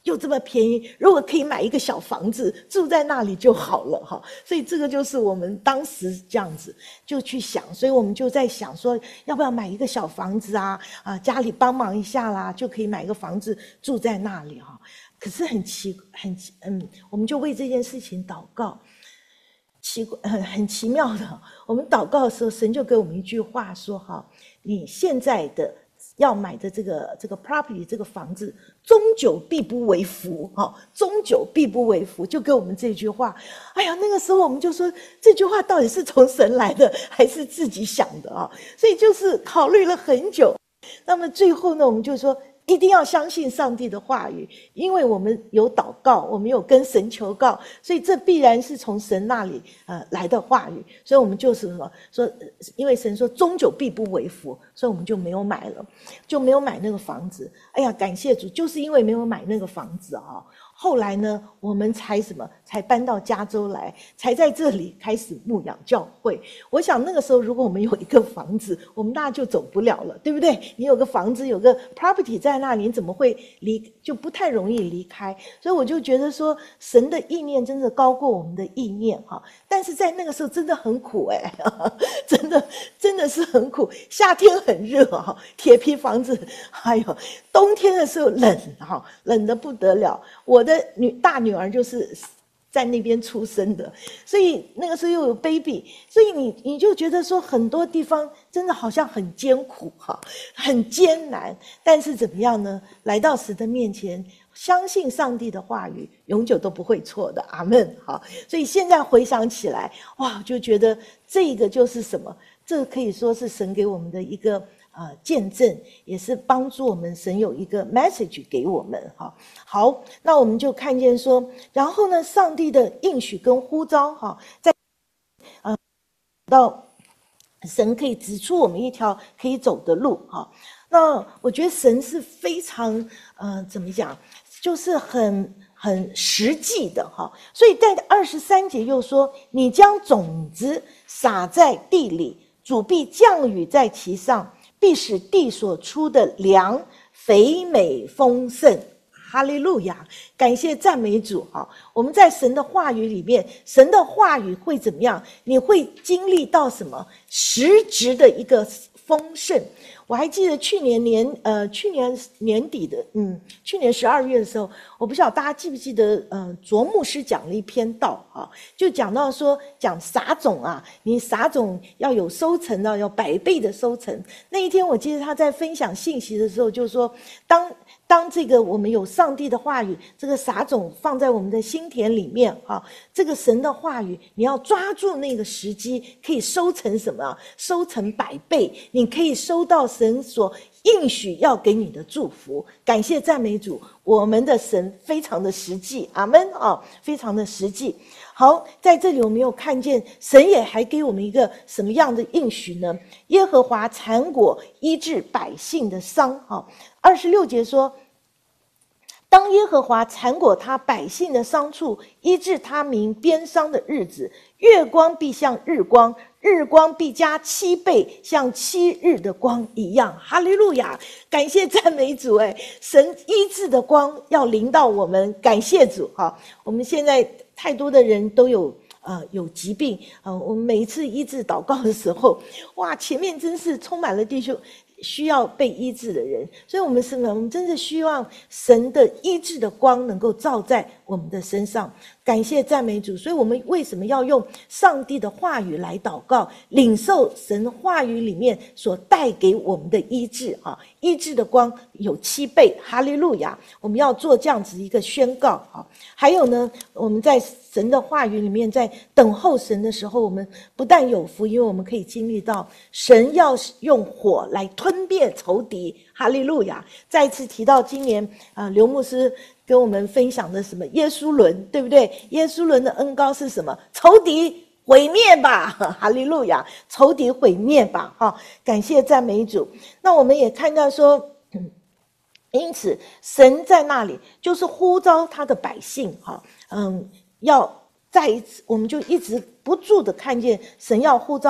又这么便宜，如果可以买一个小房子住在那里就好了哈。所以这个就是我们当时这样子就去想，所以我们就在想说，要不要买一个小房子啊？啊，家里帮忙一下啦，就可以买一个房子住在那里哈。可是很奇很嗯，我们就为这件事情祷告。奇怪，很很奇妙的，我们祷告的时候，神就给我们一句话说：哈，你现在的要买的这个这个 property 这个房子，终久必不为福，哈，终久必不为福，就给我们这句话。哎呀，那个时候我们就说，这句话到底是从神来的，还是自己想的啊？所以就是考虑了很久。那么最后呢，我们就说，一定要相信上帝的话语，因为我们有祷告，我们有跟神求告，所以这必然是从神那里呃来的话语。所以我们就是什么说，因为神说终久必不为福，所以我们就没有买了，就没有买那个房子。哎呀，感谢主，就是因为没有买那个房子啊，后来呢，我们才什么，才搬到加州来，才在这里开始牧养教会。我想那个时候，如果我们有一个房子，我们大家就走不了了，对不对？你有个房子，有个 property 在那里，你怎么会离，就不太容易离开。所以我就觉得说，神的意念真的高过我们的意念哈。但是在那个时候真的很苦哎、欸，真的真的是很苦。夏天很热哈，铁皮房子，还有冬天的时候冷哈，冷得不得了。我的女大女儿就是在那边出生的，所以那个时候又有 baby， 所以你你就觉得说很多地方真的好像很艰苦哈，很艰难。但是怎么样呢？来到神的面前，相信上帝的话语，永久都不会错的，阿们。好，所以现在回想起来，哇，就觉得这个就是什么？这可以说是神给我们的一个。呃，见证也是帮助我们，神有一个 message 给我们哈。好，那我们就看见说，然后呢，上帝的应许跟呼召哈，在呃到神可以指出我们一条可以走的路哈。那我觉得神是非常呃怎么讲，就是很很实际的哈。所以在二十三节又说，你将种子撒在地里，主必降雨在其上。必使地所出的粮肥美丰盛，哈利路亚！感谢赞美主哈！我们在神的话语里面，神的话语会怎么样？你会经历到什么实质的一个丰盛？我还记得去年年呃去年年底的嗯去年十二月的时候，我不晓得大家记不记得呃卓牧师讲了一篇道啊，就讲到说讲撒种啊，你撒种要有收成啊，要百倍的收成。那一天我记得他在分享信息的时候就说，当当这个我们有上帝的话语，这个撒种放在我们的心田里面啊，这个神的话语你要抓住那个时机，可以收成什么？收成百倍，你可以收到神所应许要给你的祝福。感谢赞美主，我们的神非常的实际，阿们啊，非常的实际。好，在这里我们有看见神也还给我们一个什么样的应许呢？耶和华产果医治百姓的伤啊。二十六节说，当耶和华产果他百姓的伤处，医治他民鞭伤的日子，月光必像日光，日光必加七倍，像七日的光一样。哈利路亚！感谢赞美主，哎，神医治的光要临到我们，感谢主哈！我们现在太多的人都有呃有疾病啊、呃，我们每一次医治祷告的时候，哇，前面真是充满了弟兄需要被医治的人，所以我们是呢，我们真的希望神的医治的光能够照在我们的身上。感谢赞美主，所以我们为什么要用上帝的话语来祷告，领受神话语里面所带给我们的医治啊？医治的光有七倍，哈利路亚！我们要做这样子一个宣告啊。还有呢，我们在神的话语里面，在等候神的时候，我们不但有福，因为我们可以经历到神要用火来吞灭仇敌，哈利路亚！再一次提到今年啊，刘牧师跟我们分享的什么耶稣轮，对不对？耶稣轮的恩膏是什么？仇敌毁灭吧，哈利路亚！仇敌毁灭吧，哈！感谢赞美主。那我们也看到说，嗯，因此神在那里就是呼召他的百姓，哈，嗯，要再一次，我们就一直不住的看见神要呼召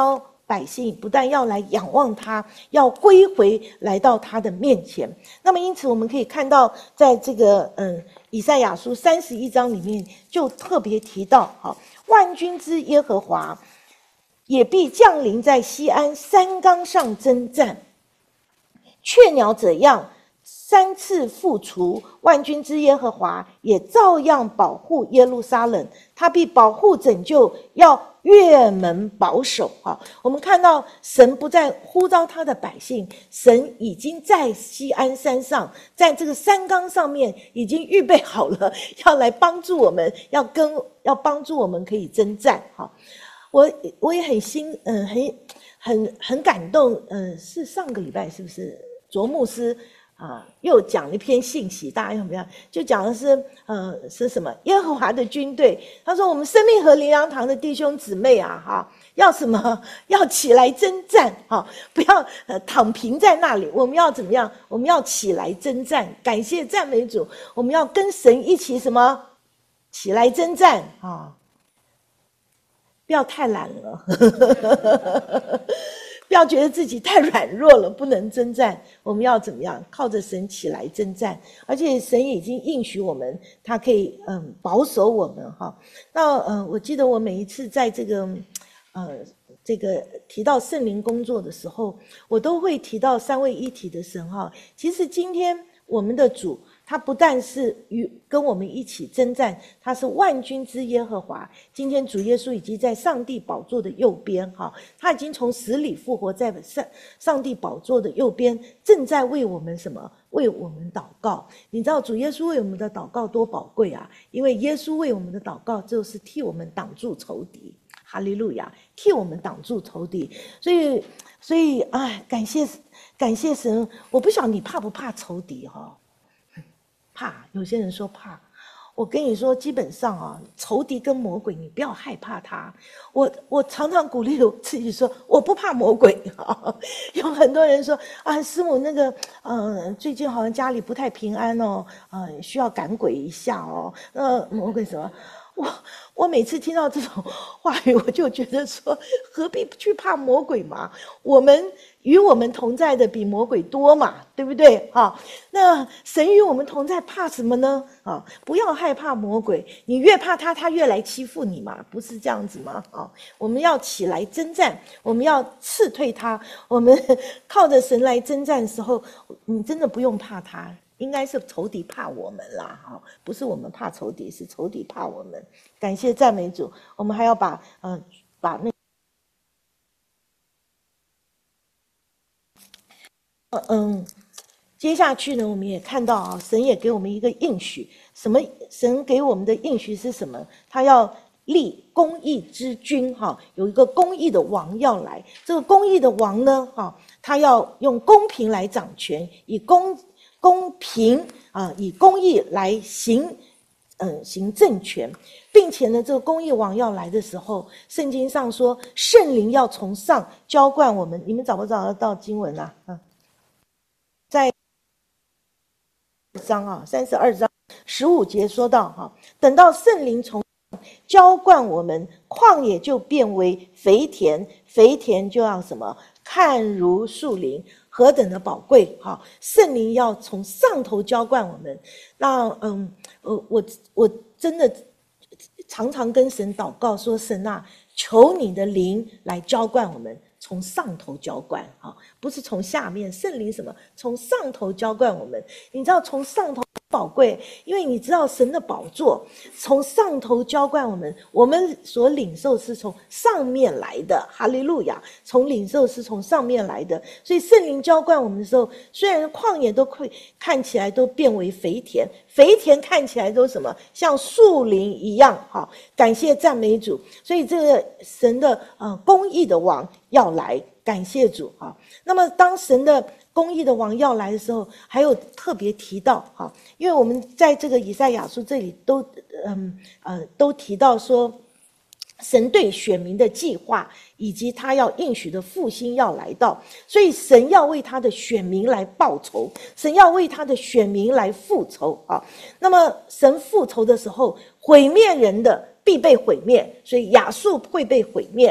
百姓不但要来仰望他，要归回来到他的面前。那么因此我们可以看到在这个嗯以赛亚书三十一章里面就特别提到，好，万军之耶和华也必降临在西安山冈上征战，雀鸟怎样三次复除，万军之耶和华也照样保护耶路撒冷，他必保护拯救，要越门保守。我们看到神不再呼召他的百姓，神已经在西安山上，在这个山冈上面已经预备好了，要来帮助我们，要跟要帮助我们可以征战。我我也很心嗯很很很感动，嗯是上个礼拜是不是卓牧师啊，又讲了一篇信息，大家有没有？就讲的是，呃，是什么？耶和华的军队。他说：“我们生命和灵粮堂的弟兄姊妹啊，哈，要什么？要起来征战，哈，不要呃躺平在那里。我们要怎么样？我们要起来征战。感谢赞美主，我们要跟神一起什么？起来征战啊！不要太懒了。”不要觉得自己太软弱了，不能征战。我们要怎么样？靠着神起来征战，而且神已经应许我们，他可以嗯保守我们哈。那呃，我记得我每一次在这个呃这个提到圣灵工作的时候，我都会提到三位一体的神哈。其实今天我们的主，他不但是与跟我们一起征战，他是万军之耶和华。今天主耶稣已经在上帝宝座的右边，哈，他已经从死里复活，在上上帝宝座的右边，正在为我们什么？为我们祷告。你知道主耶稣为我们的祷告多宝贵啊！因为耶稣为我们的祷告，就是替我们挡住仇敌。哈利路亚，替我们挡住仇敌。所以，所以，哎，感谢感谢神。我不晓得你怕不怕仇敌哈、哦？怕，有些人说怕。我跟你说，基本上啊，仇敌跟魔鬼，你不要害怕他。我我常常鼓励我自己说，我不怕魔鬼。有很多人说啊，师母那个，嗯、呃，最近好像家里不太平安哦，呃，需要赶鬼一下哦。那魔鬼什么？我我每次听到这种话语，我就觉得说，何必去怕魔鬼嘛？我们与我们同在的比魔鬼多嘛，对不对？啊，那神与我们同在，怕什么呢？啊，不要害怕魔鬼，你越怕他，他越来欺负你嘛，不是这样子吗？啊，我们要起来征战，我们要斥退他，我们靠着神来征战的时候，你真的不用怕他。应该是仇敌怕我们啦，哈，不是我们怕仇敌，是仇敌怕我们。感谢赞美主，我们还要把呃把那嗯，接下去呢，我们也看到啊，神也给我们一个应许，什么？神给我们的应许是什么？他要立公义之君，哈，有一个公义的王要来。这个公义的王呢，哈，他要用公平来掌权，以公。公平啊，以公义来行，嗯，行政权，并且呢，这个公义王要来的时候，圣经上说，圣灵要从上浇灌我们。你们找不找得到经文啊？嗯，在章啊，三十二章十五节说到哈，等到圣灵从浇灌我们，旷野就变为肥田，肥田就要什么？看如树林。何等的宝贵哈！圣灵要从上头浇灌我们，那嗯呃我我真的常常跟神祷告说，神啊，求你的灵来浇灌我们，从上头浇灌啊，不是从下面。圣灵什么？从上头浇灌我们。你知道从上头宝贵，因为你知道神的宝座从上头浇灌我们，我们所领受是从上面来的，哈利路亚！从领受是从上面来的，所以圣灵浇灌我们的时候，虽然旷野都会看起来都变为肥田，肥田看起来都什么像树林一样，哈！感谢赞美主，所以这个神的呃公义的王要来，感谢主哈。那么当神的公义的王要来的时候，还有特别提到哈，因为我们在这个以赛亚书这里都嗯呃都提到说，神对选民的计划以及他要应许的复兴要来到，所以神要为他的选民来报仇，神要为他的选民来复仇啊。那么神复仇的时候，毁灭人的必被毁灭，所以亚述会被毁灭。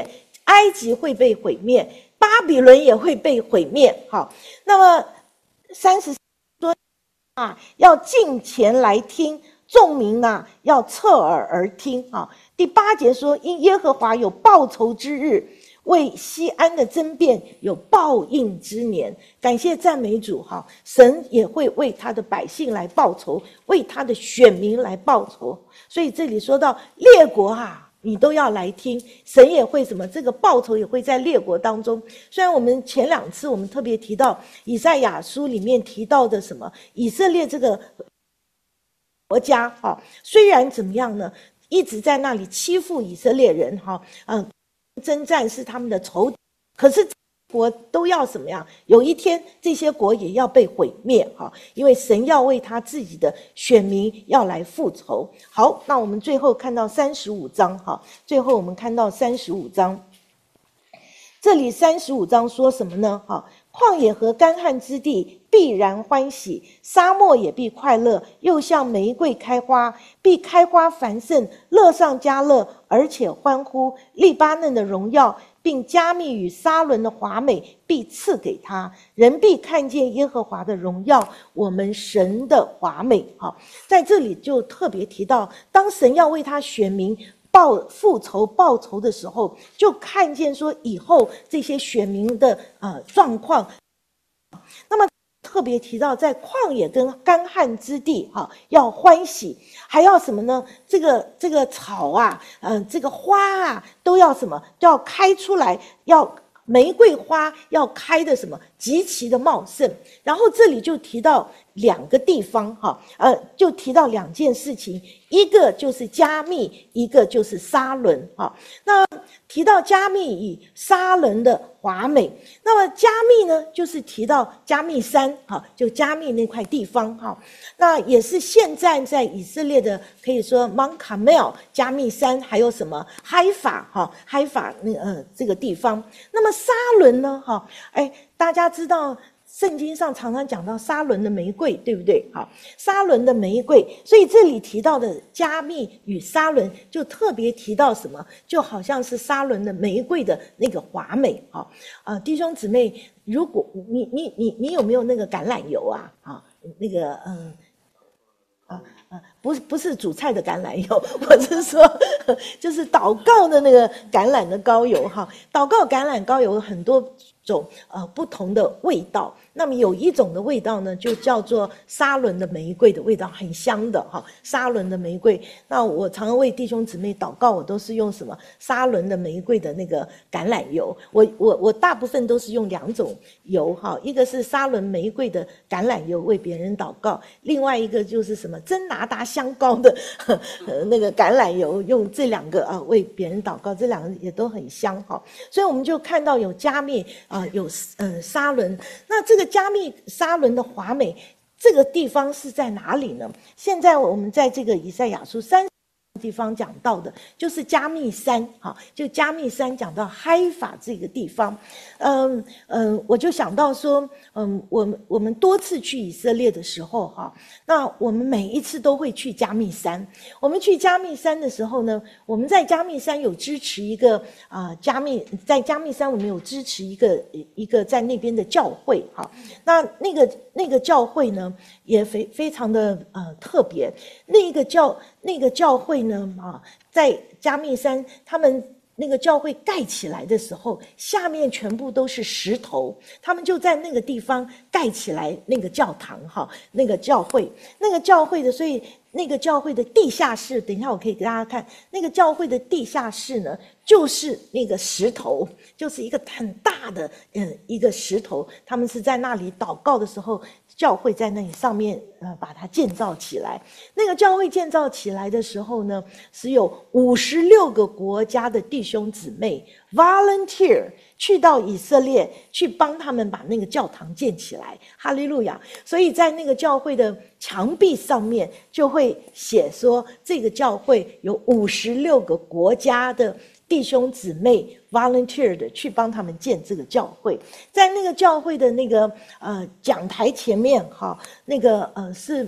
埃及会被毁灭，巴比伦也会被毁灭。好，那么三十说啊，要近前来听，众民啊要侧耳而听。啊，第八节说，因耶和华有报仇之日，为西安的争辩有报应之年。感谢赞美主。哈，神也会为他的百姓来报仇，为他的选民来报仇。所以这里说到列国啊，你都要来听，神也会什么？这个报仇也会在列国当中。虽然我们前两次我们特别提到以赛亚书里面提到的什么以色列这个国家，哈，虽然怎么样呢，一直在那里欺负以色列人，哈，嗯，征战是他们的仇敌，可是国都要什么样？有一天这些国也要被毁灭，哈，因为神要为他自己的选民要来复仇。好，那我们最后看到三十五章，哈，最后我们看到三十五章，这里三十五章说什么呢？哈，旷野和干旱之地必然欢喜，沙漠也必快乐，又像玫瑰开花，必开花繁盛，乐上加乐，而且欢呼。利巴嫩的荣耀并加密与沙伦的华美必赐给他，人必看见耶和华的荣耀，我们神的华美。好，在这里就特别提到，当神要为他选民报复仇报仇的时候，就看见说以后这些选民的呃状况。那么特别提到在旷野跟干旱之地，哈，要欢喜，还要什么呢？这个这个草啊，嗯、呃，这个花啊，都要什么？都要开出来，要玫瑰花要开的什么极其的茂盛。然后这里就提到两个地方，哈，呃，就提到两件事情，一个就是加密，一个就是沙伦，哈。那提到加密与沙伦的华美，那么加密呢，就是提到加密山，哈，就加密那块地方，哈。那也是现在在以色列的，可以说 Mount Carmel 加密山，还有什么海法，哈，海法那呃这个地方。那么沙伦呢，哈，哎，大家知道。圣经上常常讲到沙伦的玫瑰，对不对？好，沙伦的玫瑰，所以这里提到的加密与沙伦就特别提到什么？就好像是沙伦的玫瑰的那个华美。好，啊，弟兄姊妹，如果你你你你有没有那个橄榄油啊？啊，那个嗯。啊啊，不是不是煮菜的橄榄油，我是说，就是祷告的那个橄榄的膏油哈。祷告橄榄膏有很多种呃不同的味道，那么有一种的味道呢，就叫做沙伦的玫瑰的味道，很香的哈。沙伦的玫瑰，那我常常为弟兄姊妹祷告，我都是用什么沙伦的玫瑰的那个橄榄油。我我我大部分都是用两种油哈，一个是沙伦玫瑰的橄榄油为别人祷告，另外一个就是什么真拿达香膏的呵呵那个橄榄油，用这两个啊为别人祷告，这两个也都很香哈。所以我们就看到有加密啊，有呃沙伦，那这个加密沙伦的华美，这个地方是在哪里呢？现在我们在这个以赛亚书三地方讲到的就是加密山，哈，就加密山讲到嗨法这个地方，嗯嗯，我就想到说，嗯，我们我们多次去以色列的时候，哈，那我们每一次都会去加密山。我们去加密山的时候呢，我们在加密山有支持一个啊、呃，加密在加密山我们有支持一个一个在那边的教会，哈，那那个那个教会呢也非非常的呃特别，那个教那个教会呢。啊，在加密山，他们那个教会盖起来的时候，下面全部都是石头，他们就在那个地方盖起来那个教堂，哈，那个教会，那个教会的，所以那个教会的地下室，等一下我可以给大家看，那个教会的地下室呢，就是那个石头，就是一个很大的嗯一个石头，他们是在那里祷告的时候。教会在那里上面，呃，把它建造起来。那个教会建造起来的时候呢，是有五十六个国家的弟兄姊妹 volunteer 去到以色列，去帮他们把那个教堂建起来。哈利路亚！所以在那个教会的墙壁上面就会写说，这个教会有五十六个国家的弟兄姊妹 volunteer 的去帮他们建这个教会，在那个教会的那个呃讲台前面哈，那个呃是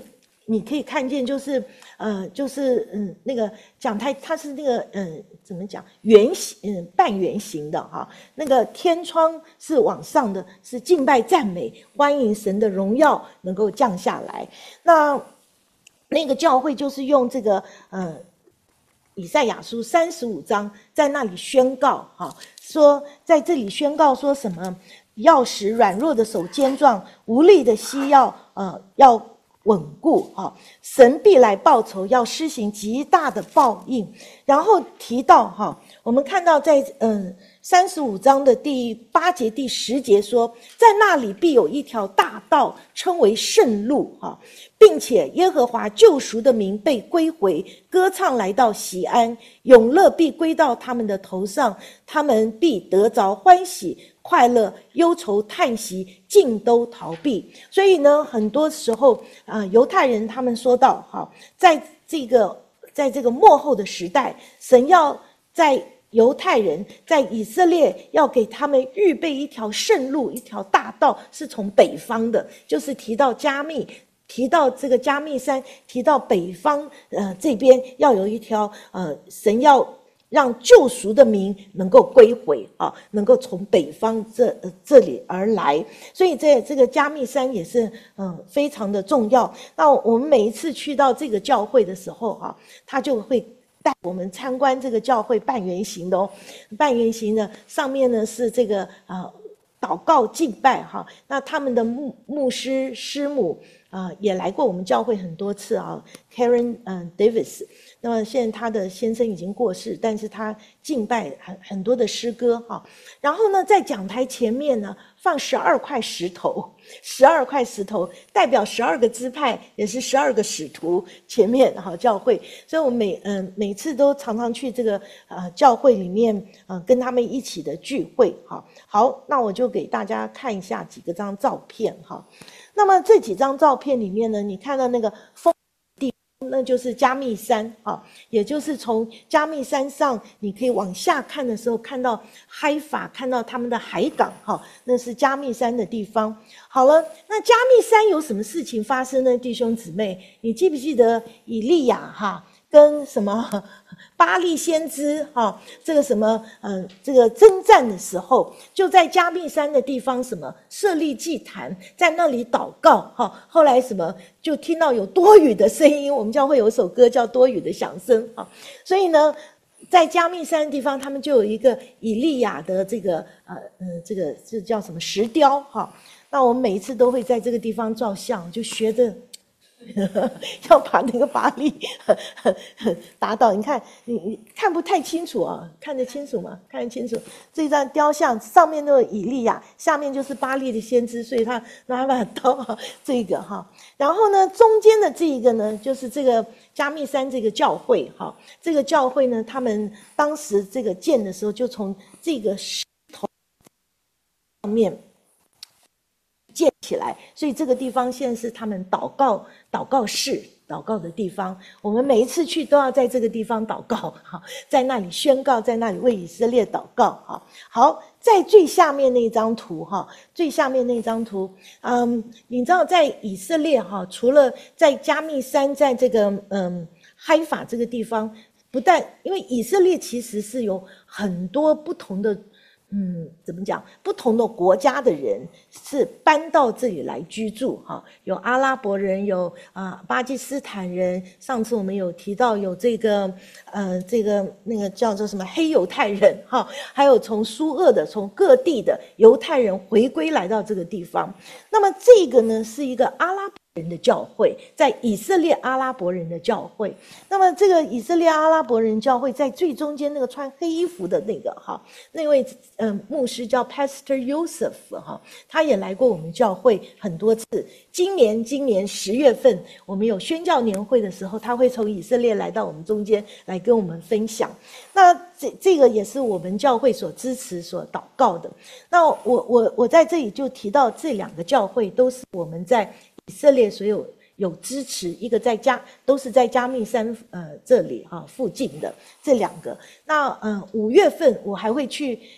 你可以看见，就是呃，就是嗯，那个讲台它是那个嗯，怎么讲，圆形嗯，半圆形的哈。那个天窗是往上的，是敬拜赞美，欢迎神的荣耀能够降下来。那那个教会就是用这个呃。以赛亚书三十五章在那里宣告哈，说在这里宣告说什么？要使软弱的手坚壮，无力的膝要呃要稳固哈。神必来报仇，要施行极大的报应。然后提到哈，我们看到在嗯三十五章的第八节、第十节说，在那里必有一条大道，称为圣路哈。并且耶和华救赎的名被归回，歌唱来到锡安，永乐必归到他们的头上，他们必得着欢喜快乐，忧愁叹息尽都逃避。所以呢，很多时候啊、呃，犹太人他们说到，哈，在这个在这个末后的时代，神要在犹太人在以色列要给他们预备一条圣路，一条大道，是从北方的，就是提到加密。提到这个加密山，提到北方，呃，这边要有一条，呃，神要让救赎的民能够归回啊，能够从北方这、呃、这里而来，所以这这个加密山也是嗯、呃、非常的重要。那我们每一次去到这个教会的时候啊，他就会带我们参观这个教会半圆形的哦，半圆形的上面呢是这个啊、呃、祷告敬拜哈，那他们的牧牧师师母。啊、呃，也来过我们教会很多次啊 ，Karen 嗯、呃、Davis。那么现在他的先生已经过世，但是他敬拜很很多的诗歌哈。然后呢，在讲台前面呢放十二块石头，十二块石头代表十二个支派，也是十二个使徒前面哈教会。所以我每嗯、呃、每次都常常去这个呃教会里面呃跟他们一起的聚会哈。好，那我就给大家看一下几个张照片哈。那么这几张照片里面呢，你看到那个风地，那就是加密山啊，也就是从加密山上，你可以往下看的时候，看到海法，看到他们的海港哈，那是加密山的地方。好了，那加密山有什么事情发生呢？弟兄姊妹，你记不记得以利亚哈跟什么巴力先知哈，这个什么嗯、呃，这个征战的时候，就在加密山的地方什么设立祭坛，在那里祷告哈。后来什么就听到有多雨的声音，我们教会有首歌叫《多雨的响声》哈。所以呢，在加密山的地方，他们就有一个以利亚的这个呃呃这个这叫什么石雕哈。那我们每一次都会在这个地方照相，就学着。要把那个巴力打倒，你看你你看不太清楚啊，看得清楚吗？看得清楚。这张雕像上面那个以利亚，下面就是巴力的先知，所以他拿把刀，这个哈。然后呢，中间的这一个呢，就是这个加密山这个教会哈，这个教会呢，他们当时这个建的时候，就从这个石头上面。建起来，所以这个地方现在是他们祷告祷告室祷告的地方。我们每一次去都要在这个地方祷告，哈，在那里宣告，在那里为以色列祷告，哈。好，在最下面那张图，哈，最下面那张图，嗯，你知道在以色列，哈，除了在加密山，在这个嗯海法这个地方，不但因为以色列其实是有很多不同的。嗯，怎么讲？不同的国家的人是搬到这里来居住，哈，有阿拉伯人，有啊、呃、巴基斯坦人。上次我们有提到有这个，呃，这个那个叫做什么黑犹太人，哈，还有从苏俄的，从各地的犹太人回归来到这个地方。那么这个呢，是一个阿拉伯人的教会，在以色列阿拉伯人的教会。那么这个以色列阿拉伯人教会在最中间那个穿黑衣服的那个哈，那位嗯、呃、牧师叫 Pastor Joseph 哈，他也来过我们教会很多次。今年今年十月份我们有宣教年会的时候，他会从以色列来到我们中间来跟我们分享。那这这个也是我们教会所支持所祷告的。那我我我在这里就提到这两个教会都是我们在以色列所有有支持，一个在加都是在加密山呃这里哈、啊、附近的这两个。那嗯、呃、五月份我还会去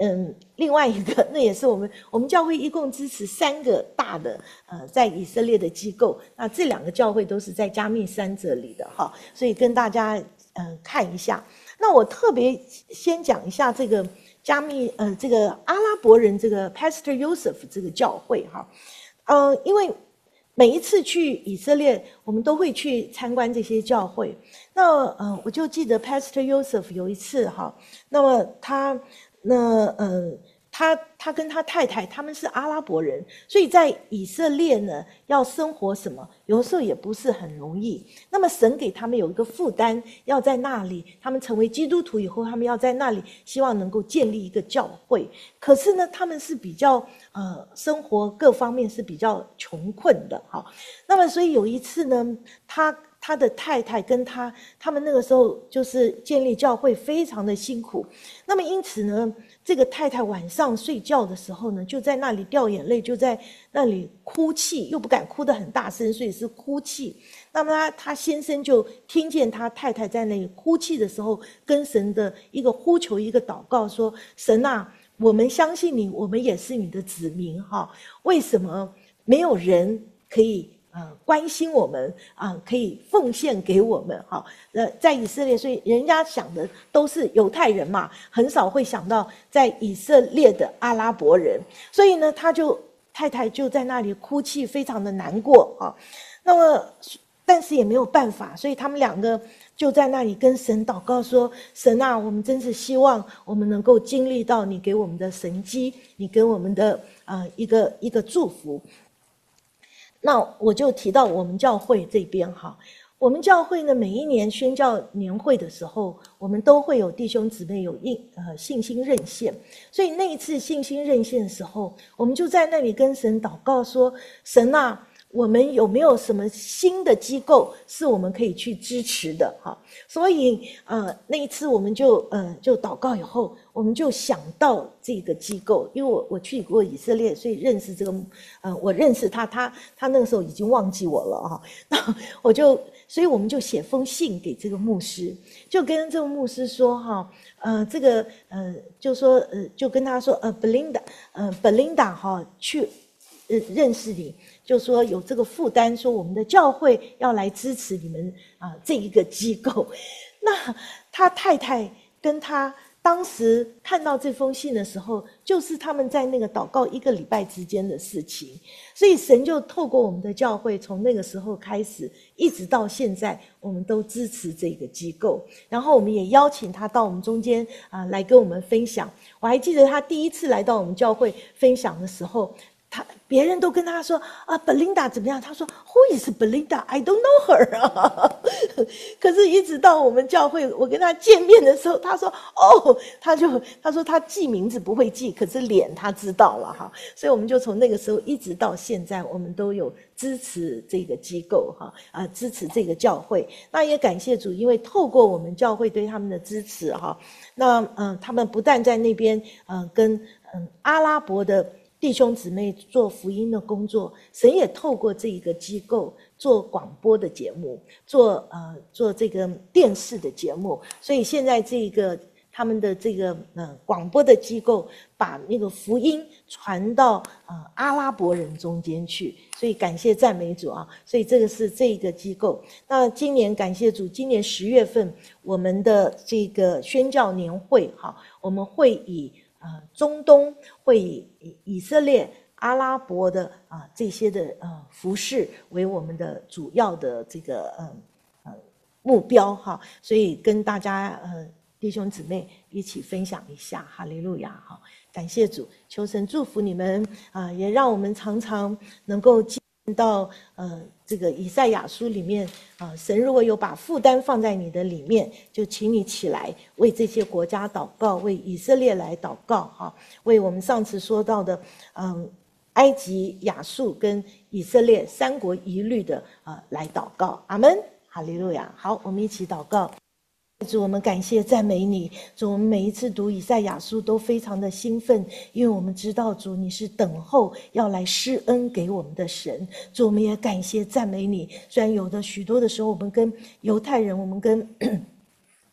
嗯，另外一个，那也是我们我们教会一共支持三个大的呃在以色列的机构，那这两个教会都是在加密山这里的哈，所以跟大家呃看一下。那我特别先讲一下这个加密呃这个阿拉伯人这个 Pastor Yosef 这个教会哈，呃，因为每一次去以色列，我们都会去参观这些教会。那呃，我就记得 Pastor Yosef 有一次哈，那么他。那呃，他他跟他太太他们是阿拉伯人，所以在以色列呢，要生活什么，有的时候也不是很容易。那么神给他们有一个负担，要在那里，他们成为基督徒以后，他们要在那里，希望能够建立一个教会。可是呢，他们是比较呃，生活各方面是比较穷困的哈。那么所以有一次呢，他。他的太太跟他，他们那个时候就是建立教会，非常的辛苦。那么因此呢，这个太太晚上睡觉的时候呢，就在那里掉眼泪，就在那里哭泣，又不敢哭得很大声，所以是哭泣。那么他他先生就听见他太太在那里哭泣的时候，跟神的一个呼求，一个祷告说：神啊，我们相信你，我们也是你的子民哈，为什么没有人可以？呃，关心我们啊、呃，可以奉献给我们哈。呃，在以色列，所以人家想的都是犹太人嘛，很少会想到在以色列的阿拉伯人。所以呢，他就太太就在那里哭泣，非常的难过啊。那么，但是也没有办法，所以他们两个就在那里跟神祷告说：神啊，我们真是希望我们能够经历到你给我们的神迹，你给我们的呃一个一个祝福。那我就提到我们教会这边哈，我们教会呢每一年宣教年会的时候，我们都会有弟兄姊妹有应呃信心认献，所以那一次信心认献的时候，我们就在那里跟神祷告说：神啊，我们有没有什么新的机构是我们可以去支持的哈？所以呃那一次我们就呃就祷告以后，我们就想到这个机构，因为我我去过以色列，所以认识这个呃我认识他，他他那个时候已经忘记我了哈。那我就所以我们就写封信给这个牧师，就跟这个牧师说哈，呃这个呃就说呃就跟他说呃 Belinda 呃 Belinda 哈去呃认识你。就说有这个负担，说我们的教会要来支持你们啊、呃、这一个机构。那他太太跟他当时看到这封信的时候，就是他们在那个祷告一个礼拜之间的事情。所以神就透过我们的教会，从那个时候开始，一直到现在，我们都支持这个机构。然后我们也邀请他到我们中间啊、呃、来跟我们分享。我还记得他第一次来到我们教会分享的时候。他别人都跟他说啊 ，Belinda 怎么样？他说 Who is Belinda? I don't know her 啊。可是，一直到我们教会，我跟他见面的时候，他说哦，他就他说他记名字不会记，可是脸他知道了哈。所以我们就从那个时候一直到现在，我们都有支持这个机构哈啊，支持这个教会。那也感谢主，因为透过我们教会对他们的支持哈，那嗯、呃，他们不但在那边嗯、呃、跟嗯阿拉伯的。弟兄姊妹做福音的工作，神也透过这一个机构做广播的节目，做呃做这个电视的节目，所以现在这个他们的这个呃广播的机构，把那个福音传到呃阿拉伯人中间去，所以感谢赞美主啊！所以这个是这个机构。那今年感谢主，今年十月份我们的这个宣教年会哈，我们会以。呃，中东会以以色列、阿拉伯的啊、呃、这些的呃服饰为我们的主要的这个呃呃目标哈，所以跟大家呃弟兄姊妹一起分享一下，哈利路亚哈，感谢主，求神祝福你们啊、呃，也让我们常常能够进到呃这个以赛亚书里面啊、呃，神如果有把负担放在你的里面，就请你起来为这些国家祷告，为以色列来祷告哈，为我们上次说到的嗯埃及、亚述跟以色列三国一律的啊、呃、来祷告，阿们，哈利路亚。好，我们一起祷告。主，我们感谢赞美你。主，我们每一次读以赛亚书都非常的兴奋，因为我们知道主你是等候要来施恩给我们的神。主，我们也感谢赞美你。虽然有的许多的时候，我们跟犹太人，我们跟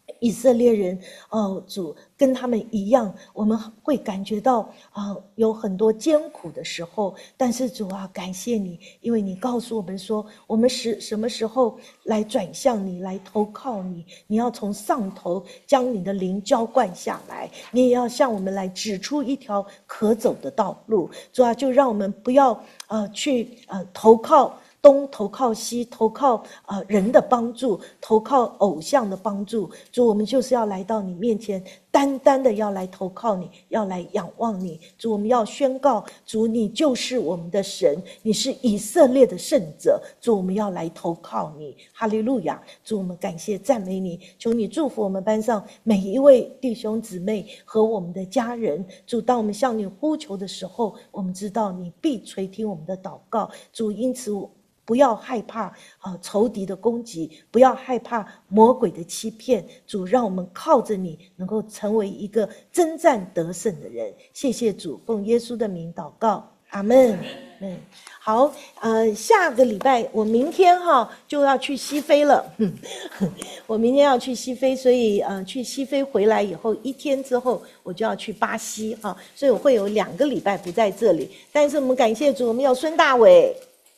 以色列人，哦，主跟他们一样，我们会感觉到啊、呃，有很多艰苦的时候。但是主啊，感谢你，因为你告诉我们说，我们是什么时候来转向你，来投靠你？你要从上头将你的灵浇灌下来，你也要向我们来指出一条可走的道路。主啊，就让我们不要呃去呃投靠。东投靠西，投靠呃人的帮助，投靠偶像的帮助。主，我们就是要来到你面前，单单的要来投靠你，要来仰望你。主，我们要宣告，主，你就是我们的神，你是以色列的圣者。主，我们要来投靠你。哈利路亚！主，我们感谢赞美你，求你祝福我们班上每一位弟兄姊妹和我们的家人。主，当我们向你呼求的时候，我们知道你必垂听我们的祷告。主，因此不要害怕啊、呃、仇敌的攻击，不要害怕魔鬼的欺骗。主，让我们靠着你，能够成为一个征战得胜的人。谢谢主，奉耶稣的名祷告，阿们。嗯，好，呃，下个礼拜我明天哈就要去西非了，我明天要去西非，所以呃，去西非回来以后一天之后，我就要去巴西哈，所以我会有两个礼拜不在这里。但是我们感谢主，我们有孙大伟。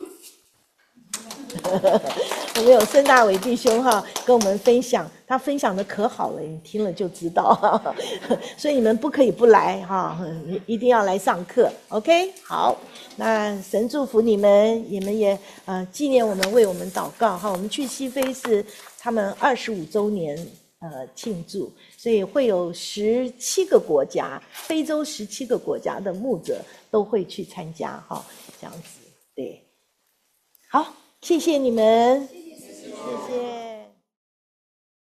我们有孙大伟弟兄哈，跟我们分享，他分享的可好了，你听了就知道，所以你们不可以不来哈，一定要来上课 ，OK？ 好，那神祝福你们，你们也呃纪念我们，为我们祷告哈。我们去西非是他们二十五周年呃庆祝，所以会有十七个国家，非洲十七个国家的牧者都会去参加哈，这样子，对，好。谢谢你们，谢谢。